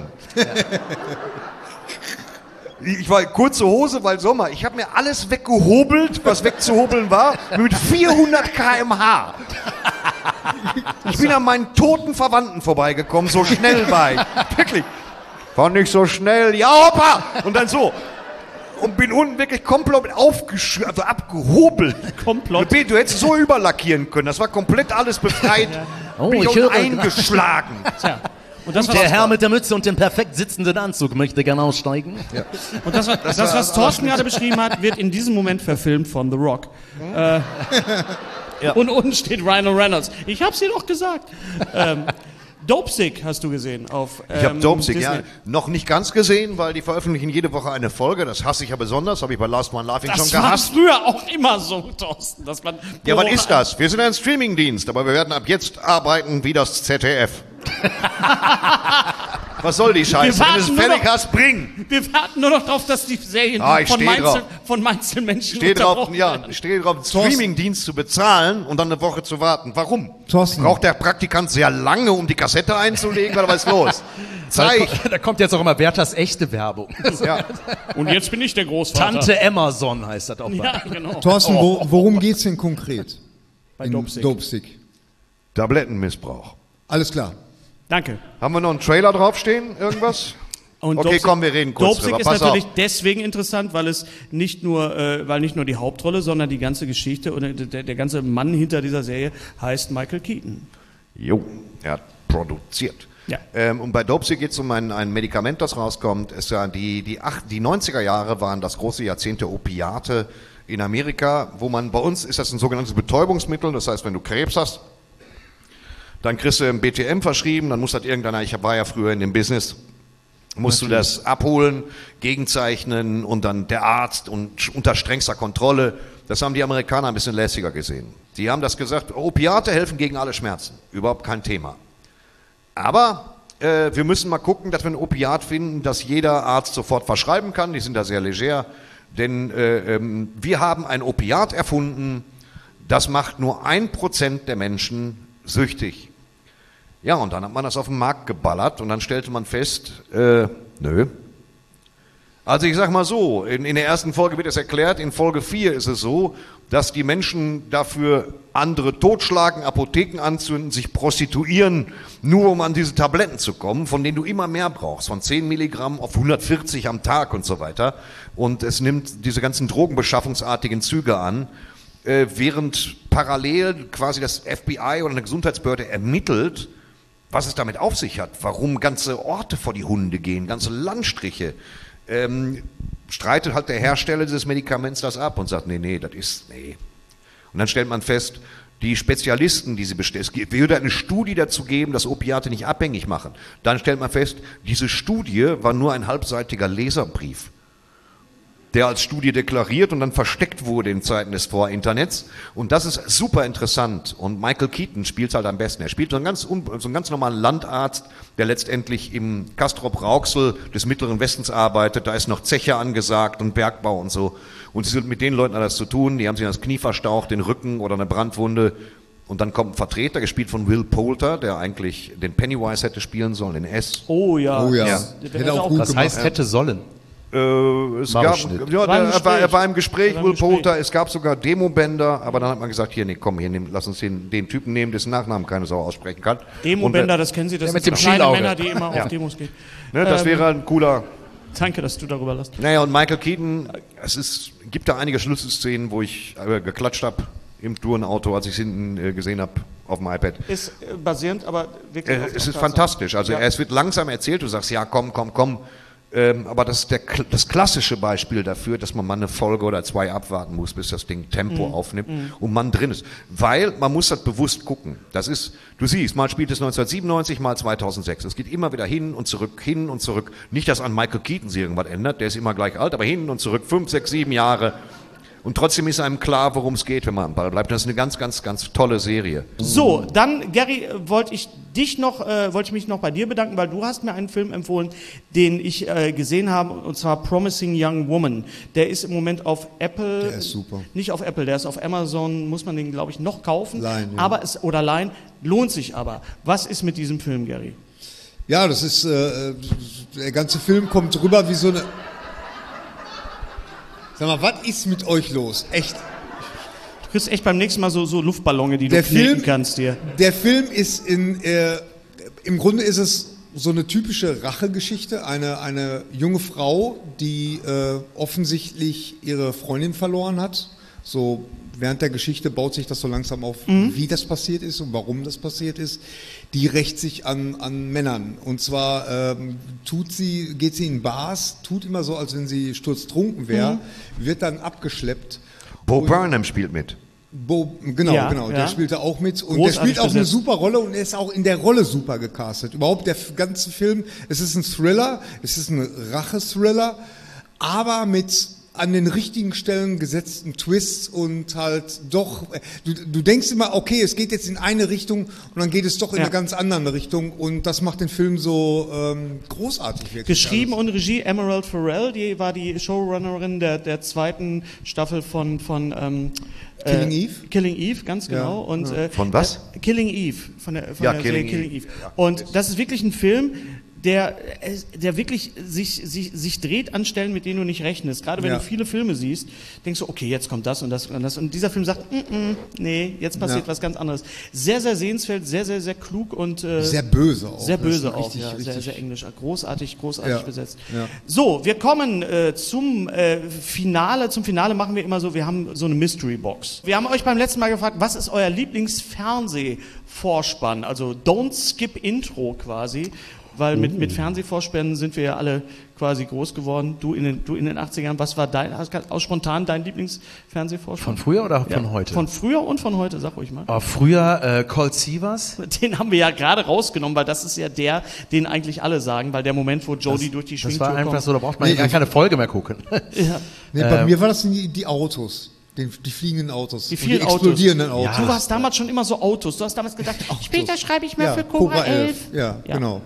Ich war kurze Hose, weil Sommer. Ich habe mir alles weggehobelt, was wegzuhobeln war, mit vierhundert Kilometer pro Stunde. Ich bin an meinen toten Verwandten vorbeigekommen, so schnell war ich. Wirklich. War nicht so schnell. Ja, hoppa! Und dann so. Und bin unten wirklich komplett aufgeschürt, also abgehobelt. Komplott. Du, du hättest so überlackieren können. Das war komplett alles befreit. Oh, bin ich ich unten höre- eingeschlagen. Tja. Und das, was, Der Herr mit der Mütze und dem perfekt sitzenden Anzug möchte gerne aussteigen. und das, was, das, was Thorsten gerade beschrieben hat, wird in diesem Moment verfilmt von The Rock. Äh, Und unten steht Ryan Reynolds. Ich hab's dir doch gesagt. ähm, Dopesick hast du gesehen auf ähm, Ich habe Dopesick, Disney. ja, noch nicht ganz gesehen, weil die veröffentlichen jede Woche eine Folge. Das hasse ich ja besonders, habe ich bei Last One Laughing schon Das war gehasst. früher auch immer so, Thorsten. Dass man Ja, was ist das? Wir sind ein Streamingdienst, aber wir werden ab jetzt arbeiten wie das Z D F. Was soll die Scheiße? Wir Wenn du es warten nur fertig noch- hast, bring! Wir warten nur noch darauf, dass die Serien Ah, ich von, steh Mainzel, drauf. von Mainzelmenschen Steh drauf, unterbrochen ja, werden. ich stehe drauf, einen Streamingdienst zu bezahlen und dann eine Woche zu warten. Warum? Thorsten. Braucht der Praktikant sehr lange, um die Kassette einzulegen, oder was ist los? Zeig! Da kommt jetzt auch immer Werthers echte Werbung. Ja. Und jetzt bin ich der Großvater. Tante Amazon heißt das auch. Ja, genau. Thorsten, wo, worum geht's denn konkret? Bei In Dopesick. Dopesick. Tablettenmissbrauch. Alles klar. Danke. Haben wir noch einen Trailer draufstehen? Irgendwas? Und Okay, Dopesick- komm, wir reden kurz Dopesick drüber. ist Pass natürlich auf. deswegen interessant, weil es nicht nur, äh, weil nicht nur die Hauptrolle, sondern die ganze Geschichte und der, der ganze Mann hinter dieser Serie heißt Michael Keaton. Jo, er hat produziert. Ja. Ähm, und bei Dopesick geht es um ein, ein Medikament, das rauskommt. Ist ja die, die, acht, die neunziger Jahre waren das große Jahrzehnt der Opiate in Amerika, wo man, bei uns ist das ein sogenanntes Betäubungsmittel, das heißt, wenn du Krebs hast, dann kriegst du ein B T M verschrieben, dann muss das irgendeiner, ich war ja früher in dem Business, musst du das abholen, gegenzeichnen und dann der Arzt und unter strengster Kontrolle. Das haben die Amerikaner ein bisschen lässiger gesehen. Die haben das gesagt, Opiate helfen gegen alle Schmerzen, überhaupt kein Thema. Aber äh, wir müssen mal gucken, dass wir ein Opiat finden, das jeder Arzt sofort verschreiben kann. Die sind da sehr leger, denn äh, ähm, wir haben ein Opiat erfunden, das macht nur ein Prozent der Menschen süchtig. Ja, und dann hat man das auf den Markt geballert und dann stellte man fest, äh, nö. Also ich sag mal so, in, in der ersten Folge wird es erklärt, in Folge vier ist es so, dass die Menschen dafür andere totschlagen, Apotheken anzünden, sich prostituieren, nur um an diese Tabletten zu kommen, von denen du immer mehr brauchst, von zehn Milligramm auf hundertvierzig am Tag und so weiter. Und es nimmt diese ganzen drogenbeschaffungsartigen Züge an, äh, während parallel quasi das F B I oder eine Gesundheitsbehörde ermittelt, was es damit auf sich hat, warum ganze Orte vor die Hunde gehen, ganze Landstriche. Ähm, streitet halt der Hersteller dieses Medikaments das ab und sagt, nee, nee, das ist, nee. Und dann stellt man fest, die Spezialisten, die sie bestellen, es würde eine Studie dazu geben, dass Opiate nicht abhängig machen. Dann stellt man fest, diese Studie war nur ein halbseitiger Leserbrief, der als Studie deklariert und dann versteckt wurde in Zeiten des Vor-Internets. Und das ist super interessant. Und Michael Keaton spielt halt am besten. Er spielt so einen ganz, un- so einen ganz normalen Landarzt, der letztendlich im Castrop-Rauxel des Mittleren Westens arbeitet. Da ist noch Zeche angesagt und Bergbau und so. Und sie sind mit den Leuten alles zu tun. Die haben sich das Knie verstaucht, den Rücken oder eine Brandwunde. Und dann kommt ein Vertreter, gespielt von Will Poulter, der eigentlich den Pennywise hätte spielen sollen, den S. Oh ja. Oh ja. Ja. Der Hätte hätte auch auch gut Das gemacht. heißt, hätte sollen. Äh, es War gab, Beschnitt. ja, War im der, er, war, er Gespräch. war im Gespräch, Er war im Will Gespräch. Poulter, es gab sogar Demobänder, aber dann hat man gesagt, hier, nee, komm, hier, nehm, lass uns den, den Typen nehmen, dessen Nachnamen keine Sau aussprechen kann. Demobänder, Und, das kennen Sie, das Ja, mit sind dem so kleine Schielauge. Männer, die immer auf Demos gehen. Ne, das Ähm, wäre ein cooler... Danke, dass du darüber lässt. Naja, und Michael Keaton, es ist, gibt da einige Schlüsselszenen, wo ich äh, geklatscht habe im Tourenauto, als ich es hinten äh, gesehen habe auf dem iPad. Ist äh, basierend, aber wirklich. Äh, auf- es auf ist Tatsachen. fantastisch. Also Ja. es wird langsam erzählt, du sagst, ja, komm, komm, komm. Ähm, aber das ist der, kl- das klassische Beispiel dafür, dass man mal eine Folge oder zwei abwarten muss, bis das Ding Tempo Mhm. aufnimmt und man drin ist. Weil man muss das bewusst gucken. Das ist, du siehst, mal spielt es neunzehnhundertsiebenundneunzig, mal zweitausendsechs. Es geht immer wieder hin und zurück, hin und zurück. Nicht, dass an Michael Keaton sich irgendwas ändert, der ist immer gleich alt, aber hin und zurück, fünf, sechs, sieben Jahre. Und trotzdem ist einem klar, worum es geht, wenn man am Ball bleibt. Das ist eine ganz, ganz, ganz tolle Serie. So, dann, Gary, äh, wollte ich dich noch, äh, wollte ich mich noch bei dir bedanken, weil du hast mir einen Film empfohlen, den ich äh, gesehen habe, und zwar Promising Young Woman. Der ist im Moment auf Apple. Der ist super. Nicht auf Apple, der ist auf Amazon, muss man den, glaube ich, noch kaufen. Leihen, ja. Aber es, oder leihen, lohnt sich aber. Was ist mit diesem Film, Gary? Ja, das ist, äh, der ganze Film kommt rüber wie so eine... Sag mal, was ist mit euch los? Echt? Du kriegst echt beim nächsten Mal so, so Luftballone, die du Der kneten Film- kannst hier. Der Film ist in, äh, im Grunde ist es so eine typische Rachegeschichte. Eine, eine junge Frau, die äh, offensichtlich ihre Freundin verloren hat. So während der Geschichte baut sich das so langsam auf, wie das passiert ist und warum das passiert ist. Die rächt sich an, an Männern. Und zwar ähm, tut sie, geht sie in Bars, tut immer so, als wenn sie sturztrunken wäre, wird dann abgeschleppt. Bo Burnham spielt mit. Bo, genau, Ja, genau, ja. der spielt da auch mit und Großartig der spielt auch eine besetzt. super Rolle und er ist auch in der Rolle super gecastet. Überhaupt der f- ganze Film, es ist ein Thriller, es ist ein Rache-Thriller, aber mit an den richtigen Stellen gesetzten Twists und halt doch, du, du denkst immer, okay, es geht jetzt in eine Richtung und dann geht es doch in Ja. eine ganz andere Richtung und das macht den Film so ähm, großartig wirklich. Geschrieben alles. und Regie Emerald Farrell, die war die Showrunnerin der, der zweiten Staffel von, von ähm, Killing äh, Eve? Killing Eve, ganz genau. Und, äh, Von was? Äh, Killing Eve, von der, von Ja, der Killing Serie Eve. Killing Eve. Und das ist wirklich ein Film, der, äh, der wirklich sich, sich, sich dreht an Stellen, mit denen du nicht rechnest. Gerade wenn Ja. du viele Filme siehst, denkst du, okay, jetzt kommt das und das und das. Und dieser Film sagt, mm, mm, nee, jetzt passiert Ja. was ganz anderes. Sehr, sehr sehenswert, sehr, sehr, sehr klug und äh, Sehr böse auch. sehr Das ist böse auch, richtig, ja, richtig. sehr, sehr englisch. Großartig, großartig Ja, besetzt. ja. So, wir kommen äh, zum äh, Finale. Zum Finale machen wir immer so, wir haben so eine Mystery Box. Wir haben euch beim letzten Mal gefragt, was ist euer Lieblingsfernsehvorspann? Also Don't Skip Intro quasi. Weil mit, mit Fernsehvorspannen sind wir ja alle quasi groß geworden. Du in den, du in den achtzigern, was war dein, aus spontan dein Lieblingsfernsehvorspann? Von früher oder von Ja, heute? Von früher und von heute, sag ruhig mal. Oh, früher äh, Colt Sievers. Den haben wir ja gerade rausgenommen, weil das ist ja der, den eigentlich alle sagen, weil der Moment, wo Jodie durch die Das Schwingtür war einfach kommt. so, da braucht man Nee, gar ich- keine Folge mehr gucken. Nee, bei mir war das die, die Autos, die, die fliegenden Autos. Die und vielen die Autos. explodierenden Autos. Du warst damals schon immer so Autos. Du hast damals gedacht, später schreibe ich mal Ja, für Cobra, elf. Ja, Ja. genau.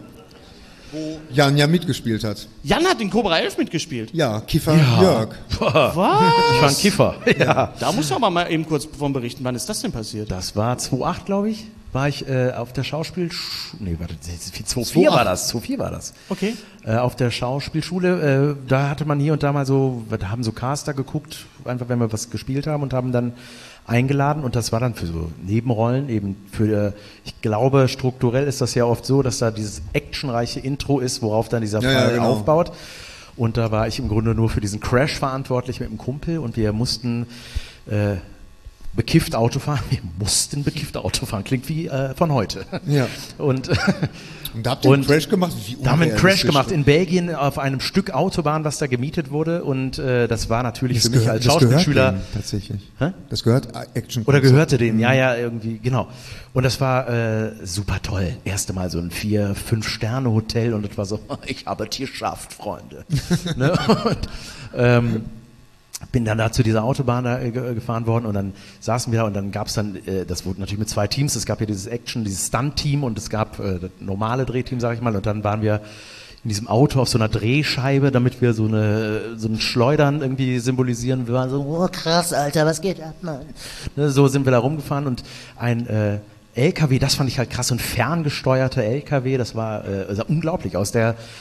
Wo Jan ja mitgespielt hat. Jan hat in Cobra elf mitgespielt. Ja, Kiefer Jörg. Was? Ich war ein Kiffer. Ja. Da musst du aber mal eben kurz von berichten. Wann ist das denn passiert? Das war zweitausendacht, glaube ich. War ich äh, auf der Schauspielschule. Nee, warte, zweitausendvier war das. zweitausendvier war das. Okay. Äh, auf der Schauspielschule, äh, da hatte man hier und da mal so, da haben so Caster geguckt, einfach wenn wir was gespielt haben und haben dann eingeladen und das war dann für so Nebenrollen, eben für, äh, ich glaube, strukturell ist das ja oft so, dass da dieses actionreiche Intro ist, worauf dann dieser Ja, ja, Fall genau. aufbaut. Und da war ich im Grunde nur für diesen Crash verantwortlich mit einem Kumpel und wir mussten äh, bekifft Auto fahren. Wir mussten bekifft Auto fahren. Klingt wie äh, von heute. Ja. Und Und da habt ihr einen Und Crash gemacht? Wie da haben wir einen Crash unrealistisch. gemacht in Belgien auf einem Stück Autobahn, was da gemietet wurde. Und äh, das war natürlich für mich als das gehört Schauspielschüler. denen tatsächlich. Hä? Das gehört Action. Oder gehörte denen, ja, ja, irgendwie, genau. Und das war äh, super toll. Erste Mal so ein vier, fünf Sterne Hotel und das war so, ich habe es geschafft, Freunde. ne? Und ähm, bin dann da zu dieser Autobahn da, äh, ge- gefahren worden und dann saßen wir da und dann gab es dann, äh, das wurde natürlich mit zwei Teams, es gab ja dieses Action, dieses Stunt-Team und es gab äh, das normale Drehteam, sag ich mal, und dann waren wir in diesem Auto auf so einer Drehscheibe, damit wir so eine so ein Schleudern irgendwie symbolisieren. Wir waren so, oh krass, Alter, was geht ab, Mann? Ne, so sind wir da rumgefahren und ein äh, L K W, das fand ich halt krass, so ein ferngesteuerter L K W, das war äh, sah unglaublich aus. Der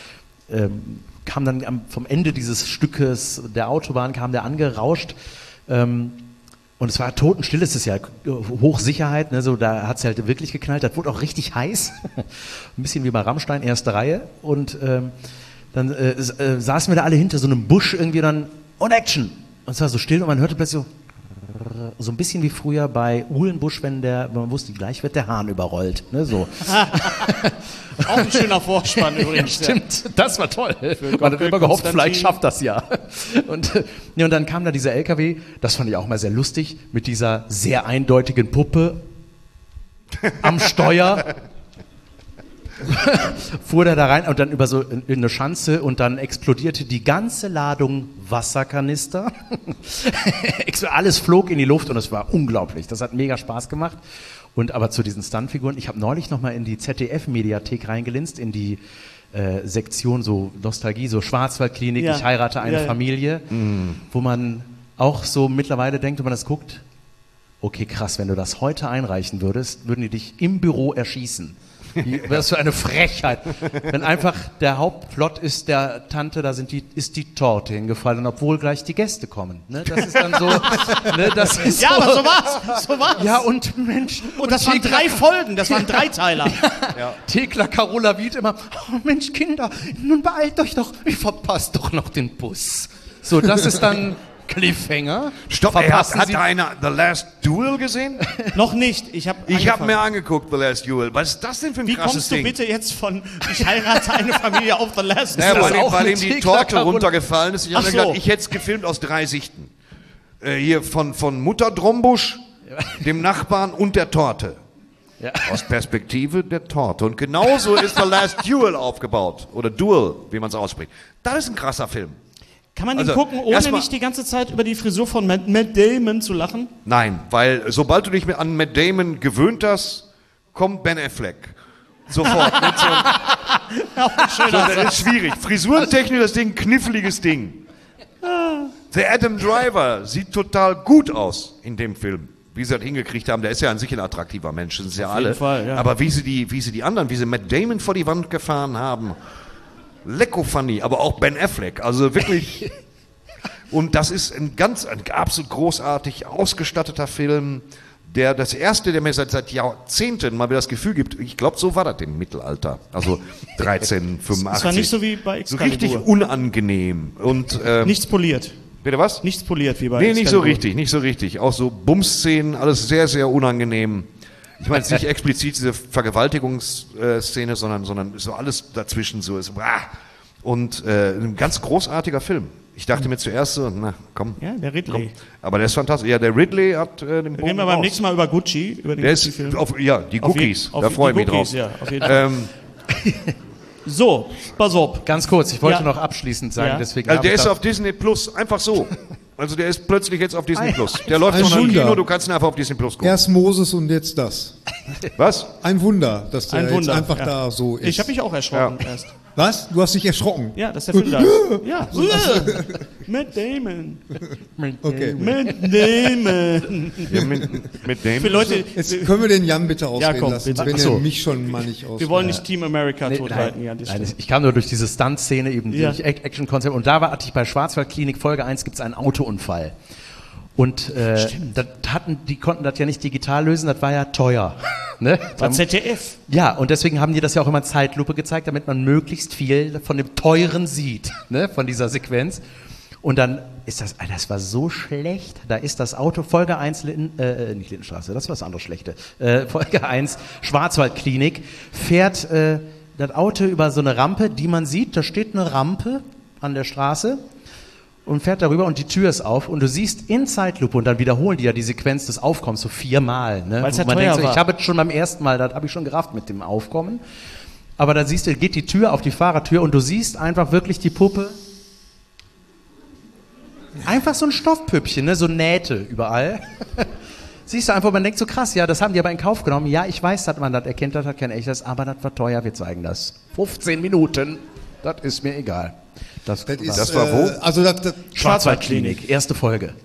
ähm, kam dann am, vom Ende dieses Stückes der Autobahn, kam der angerauscht. Ähm, und es war totenstill, es ist ja Hochsicherheit, ne, so, da hat es halt wirklich geknallt. Das wurde auch richtig heiß. Ein bisschen wie bei Rammstein, erste Reihe. Und ähm, dann äh, äh, saßen wir da alle hinter so einem Busch irgendwie dann, und Action! Und es war so still und man hörte plötzlich so, so ein bisschen wie früher bei Uhlenbusch, wenn der, wenn man wusste, gleich wird der Hahn überrollt. Ne, so. Auch ein schöner Vorspann übrigens. Ja, stimmt, das war toll. Man hat immer gehofft, vielleicht schafft das ja. Und, äh, nee, und dann kam da dieser L K W, das fand ich auch mal sehr lustig, mit dieser sehr eindeutigen Puppe am Steuer. Fuhr der da rein und dann über so in, in eine Schanze und dann explodierte die ganze Ladung Wasserkanister. Alles flog in die Luft und es war unglaublich. Das hat mega Spaß gemacht. Und aber zu diesen Stuntfiguren, ich habe neulich nochmal in die Z D F-Mediathek reingelinst, in die äh, Sektion so Nostalgie, so Schwarzwaldklinik, Ja. ich heirate eine Ja, ja. Familie, wo man auch so mittlerweile denkt, wenn man das guckt, okay krass, wenn du das heute einreichen würdest, würden die dich im Büro erschießen. Wie, was für eine Frechheit. Wenn einfach der Hauptplot ist, der Tante, da sind die, ist die Torte hingefallen, obwohl gleich die Gäste kommen. Ne? Das ist dann so. Ne, das ist Ja, so, aber so war's. So war's. Ja, und Mensch. Und das waren drei Folgen, das waren Dreiteiler. Thekla Carola Wied immer, oh Mensch, Kinder, nun beeilt euch doch, ich verpasse doch noch den Bus. So, das ist dann Cliffhanger. Stopp, ey, hat, Verpassen hat Sie- einer The Last Duel gesehen? Noch nicht. Ich habe Ich habe mir angeguckt, The Last Duel. Was ist das denn für ein Wie krasses kommst du Ding? bitte jetzt von ich heirate eine Familie auf The Last Naja, das weil, auch weil mit ihm die Thekla Torte Carola- runtergefallen ist. Ich habe Ach mir gedacht, so. ich hätte es gefilmt aus drei Sichten. Äh, hier von, von Mutter Drombusch, dem Nachbarn und der Torte. Ja. Aus Perspektive der Torte. Und genauso ist The Last Duel aufgebaut. Oder Duel, wie man es ausspricht. Das ist ein krasser Film. Kann man den Also, gucken, ohne erstmal- nicht die ganze Zeit über die Frisur von Matt, Matt Damon zu lachen? Nein, weil sobald du dich mit- an Matt Damon gewöhnt hast, kommt Ben Affleck. Sofort. Mit so einem, so, das ist schwierig. Frisurentechnisch das Ding, kniffliges Ding. Der Adam Driver sieht total gut aus in dem Film. Wie sie das hingekriegt haben, der ist ja an sich ein attraktiver Mensch, das ist ja alle. jeden Fall, ja. Aber wie sie, die, wie sie die anderen, wie sie Matt Damon vor die Wand gefahren haben, lecko funny, aber auch Ben Affleck, also wirklich. Und das ist ein ganz, ein absolut großartig ausgestatteter Film, der das erste, der mir seit, seit Jahrzehnten mal wieder das Gefühl gibt, ich glaube, so war das im Mittelalter, also dreizehnhundertfünfundachtzig. Das war nicht so wie bei So Excalibur. richtig unangenehm und ähm, Nichts poliert. bitte was? Nichts poliert wie bei Nee, nicht so Excalibur. richtig, nicht so richtig. Auch so Bums-Szenen, alles sehr, sehr unangenehm. Ich meine jetzt nicht explizit diese Vergewaltigungsszene, sondern, sondern so alles dazwischen so ist. Und äh, ein ganz großartiger Film. Ich dachte mir zuerst so, na komm. Ja, der Ridley. komm. Aber der ist fantastisch. Ja, der Ridley hat äh, den Bogen Reden wir beim raus. nächsten Mal über Gucci, über den Der ist Gucci-Film. auf, ja, die Auf je- Cookies, auf da die freue ich mich Cookies, drauf. ja, auf jeden Fall. Ähm, So, pass auf. Ganz kurz, ich wollte Ja. noch abschließend sagen, Ja. deswegen. also habe der ich ist da- auf Disney Plus, einfach so. Also der ist plötzlich jetzt auf Disney Ein- Plus. Der läuft ein schon im Wunder. Kino, du kannst ihn einfach auf Disney Plus gucken. Erst Moses und jetzt das. Was? Ein Wunder, dass der Ein jetzt Wunder. einfach ja. da so ist. Ich habe mich auch erschrocken erst. Was? Du hast dich erschrocken? Ja, dass der Film da ist. Ja. Matt Damon. Okay. Matt Damon. Ja, mit, mit dem. Für Leute, Jetzt können wir den Jan bitte ausreden komm, lassen, bitte. wenn Ach so. er mich schon mal nicht ausredet. wir wollen nicht Team America Nee, totreiten. nein, Ja, das nein, stimmt. ich kam nur durch diese Stunt-Szene, eben Ja. durch Action-Konzept. Und da war, hatte ich bei Schwarzwaldklinik Folge eins gibt es einen Autounfall. Und äh, das hatten, die konnten das ja nicht digital lösen, das war ja teuer. Ne? War Z D F. Ja, und deswegen haben die das ja auch immer in Zeitlupe gezeigt, damit man möglichst viel von dem Teuren sieht, ne? Von dieser Sequenz. Und dann ist das, Alter, das war so schlecht, da ist das Auto, Folge eins, Litten, äh, nicht Lindenstraße, das war das andere Schlechte, äh, Folge eins, Schwarzwaldklinik, fährt äh, das Auto über so eine Rampe, die man sieht, da steht eine Rampe an der Straße und fährt darüber und die Tür ist auf und du siehst in Zeitlupe und dann wiederholen die ja die Sequenz des Aufkommens so viermal. Ne? Weil's ja Und man teuer denkt so, war. ich habe es schon beim ersten Mal, das habe ich schon gerafft mit dem Aufkommen. Aber dann siehst du, geht die Tür auf die Fahrertür und du siehst einfach wirklich die Puppe. Einfach so ein Stoffpüppchen, ne? So Nähte überall. Siehst du einfach, man denkt so krass, ja, das haben die aber in Kauf genommen. Ja, ich weiß, dass man das erkennt, das hat kein echtes, aber das war teuer, wir zeigen das. fünfzehn Minuten, das ist mir egal. Das, Das, ist, Das war wo? Äh, also das, das, Schwarzwaldklinik, erste Folge.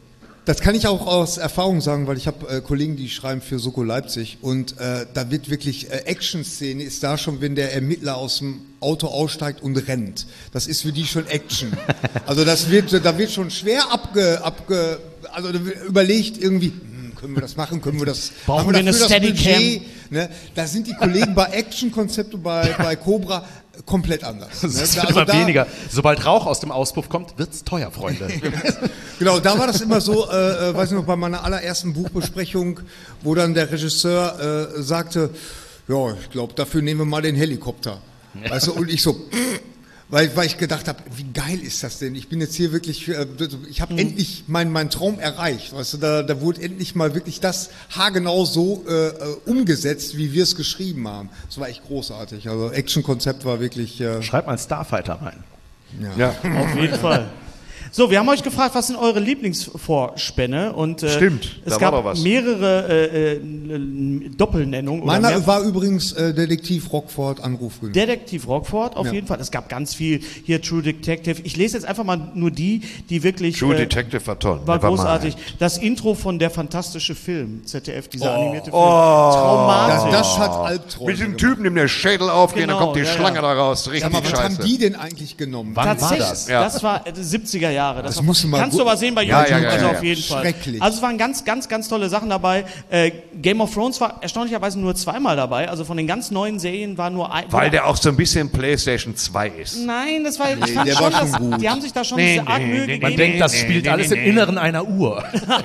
Das kann ich auch aus Erfahrung sagen, weil ich habe äh, Kollegen, die schreiben für Soko Leipzig und äh, da wird wirklich äh, Action-Szene ist da schon, wenn der Ermittler aus dem Auto aussteigt und rennt. Das ist für die schon Action. Also das wird, da wird schon schwer abge, abge also überlegt irgendwie, hm, können wir das machen, können wir das, Brauchen haben wir wir dafür eine das Steadicam? Budget? Ne? Da sind die Kollegen bei Action-Konzepte bei, bei Cobra komplett anders. Das Ne? ist Da- immer da- weniger. Sobald Rauch aus dem Auspuff kommt, wird's teuer, Freunde. Genau, da war das immer so, äh, äh, weiß ich noch, bei meiner allerersten Buchbesprechung, wo dann der Regisseur äh, sagte, ja, ich glaube, dafür nehmen wir mal den Helikopter. Weißt du, und ich so, weil, weil ich gedacht habe, wie geil ist das denn? Ich bin jetzt hier wirklich, äh, ich habe endlich meinen mein Traum erreicht. Weißt du, da, da wurde endlich mal wirklich das haargenau so äh, umgesetzt, wie wir es geschrieben haben. Das war echt großartig. Also Action-Konzept war wirklich... Äh, Schreibt mal Starfighter rein. Ja. Auf jeden Fall. So, wir haben euch gefragt, was sind eure Lieblingsvorspänne? Und, äh, Stimmt, es da gab war doch was. mehrere äh, äh, Doppelnennungen. oder meiner mehr- war übrigens äh, Detektiv Rockford, Anruf genug. Detektiv Rockford, auf Ja. jeden Fall. Es gab ganz viel. Hier True Detective. Ich lese jetzt einfach mal nur die, die wirklich... True äh, Detective war toll. War Never großartig. mind. Das Intro von Der fantastische Film, Z D F, dieser animierte Film. Oh. Das, Traumatisch. das hat Albträume Mit dem gemacht. Typen, dem der Schädel aufgeht, Genau, dann kommt die ja, Schlange ja. da raus. Sag Richtig mal, was scheiße. haben die denn eigentlich genommen? Wann war Tatsächlich, das? Ja. das war äh, siebziger Jahre. Das Das war, musst du mal kannst gu- du aber sehen bei Ja, YouTube, ja, ja, also ja, auf ja. jeden Fall. Schrecklich. Also es waren ganz, ganz, ganz tolle Sachen dabei. Äh, Game of Thrones war erstaunlicherweise nur zweimal dabei. Also von den ganz neuen Serien war nur ein... Weil der auch so ein bisschen PlayStation zwei ist. Nein, das war... Ich fand der schon, war schon dass, gut. die haben sich da schon Nee, diese Art nee, Mühe nee, gegeben. Man denkt, das nee, spielt nee, alles nee, im nee. Inneren einer Uhr.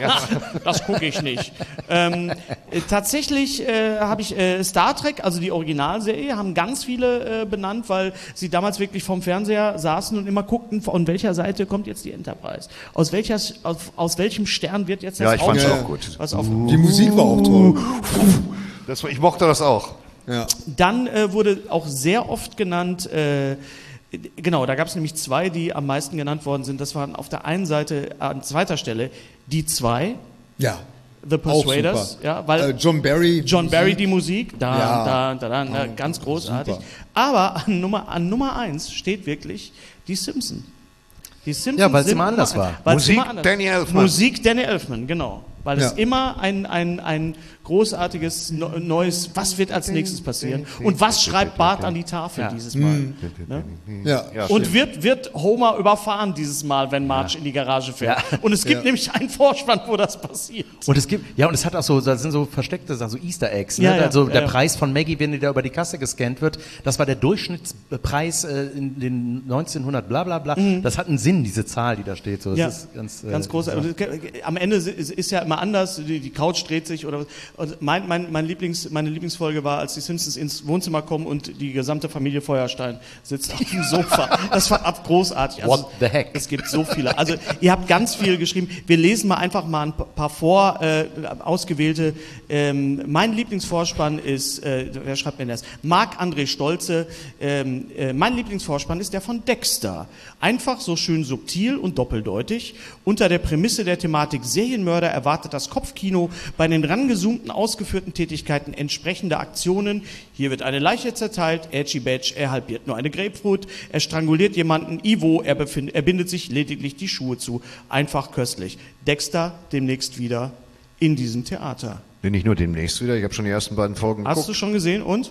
Das gucke ich nicht. ähm, äh, tatsächlich äh, habe ich äh, Star Trek, also die Originalserie, haben ganz viele äh, benannt, weil sie damals wirklich vorm Fernseher saßen und immer guckten, von welcher Seite kommt jetzt die Enterprise? Aus, welcher, aus, aus welchem Stern wird jetzt das Ja, ich fand's Raumschiff- auch gut. Was auf, Die Musik war auch toll. Das, war- ich mochte das auch. Ja. Dann äh, wurde auch sehr oft genannt, äh, genau, da gab es nämlich zwei, die am meisten genannt worden sind. Das waren auf der einen Seite an zweiter Stelle die zwei, Ja. The Auch Persuaders, super. ja, weil Äh, John Barry. John Barry Musik. die Musik, da, Ja. da, da, da, da, ganz großartig. super. Aber an Nummer, an Nummer eins steht wirklich die Simpsons. Die Simpsons Ja, weil's sind immer anders Nummer war. eins. Weil's Musik immer anders- Danny Elfman. Musik Danny Elfman, genau. Weil Ja. es immer ein, ein, ein großartiges no- neues, was wird als nächstes passieren? Und was schreibt Bart an die Tafel Ja. dieses Mal? Hm. Ne? Ja. Ja, Und wird, wird Homer überfahren dieses Mal, wenn Marge in die Garage fährt? Und es gibt Ja. nämlich einen Vorspann, wo das passiert. Und es gibt, ja, und es hat auch so, da sind so versteckte Sachen, so Easter Eggs. Ne? Ja, ja, also ja, der ja. Preis von Maggie, wenn die da über die Kasse gescannt wird, das war der Durchschnittspreis äh, in den neunzehnhundert bla bla bla. Das hat einen Sinn, diese Zahl, die da steht. So, das Ja, ist ganz, äh, ganz groß. so. Also, am Ende ist, ist ja immer anders. Die, die Couch dreht sich oder. Und mein, mein, mein Lieblings, meine Lieblingsfolge war, als die Simpsons ins Wohnzimmer kommen und die gesamte Familie Feuerstein sitzt auf dem Sofa. Das war ab großartig. Also, What the heck? Es gibt so viele. Also ihr habt ganz viel geschrieben. Wir lesen mal einfach mal ein paar vor äh, ausgewählte. Ähm, mein Lieblingsvorspann ist, äh, wer schreibt mir das? Marc-André Stolze. Ähm, äh, mein Lieblingsvorspann ist der von Dexter. Einfach so schön subtil und doppeldeutig. Unter der Prämisse der Thematik Serienmörder erwartet das Kopfkino bei den rangezoomten ausgeführten Tätigkeiten entsprechende Aktionen. Hier wird eine Leiche zerteilt, Edgy Badge, er halbiert nur eine Grapefruit, er stranguliert jemanden, Ivo, er, befind, er bindet sich lediglich die Schuhe zu. Einfach köstlich. Dexter demnächst wieder in diesem Theater. Bin ich nur demnächst wieder. Ich habe schon die ersten beiden Folgen Hast geguckt. du schon gesehen und?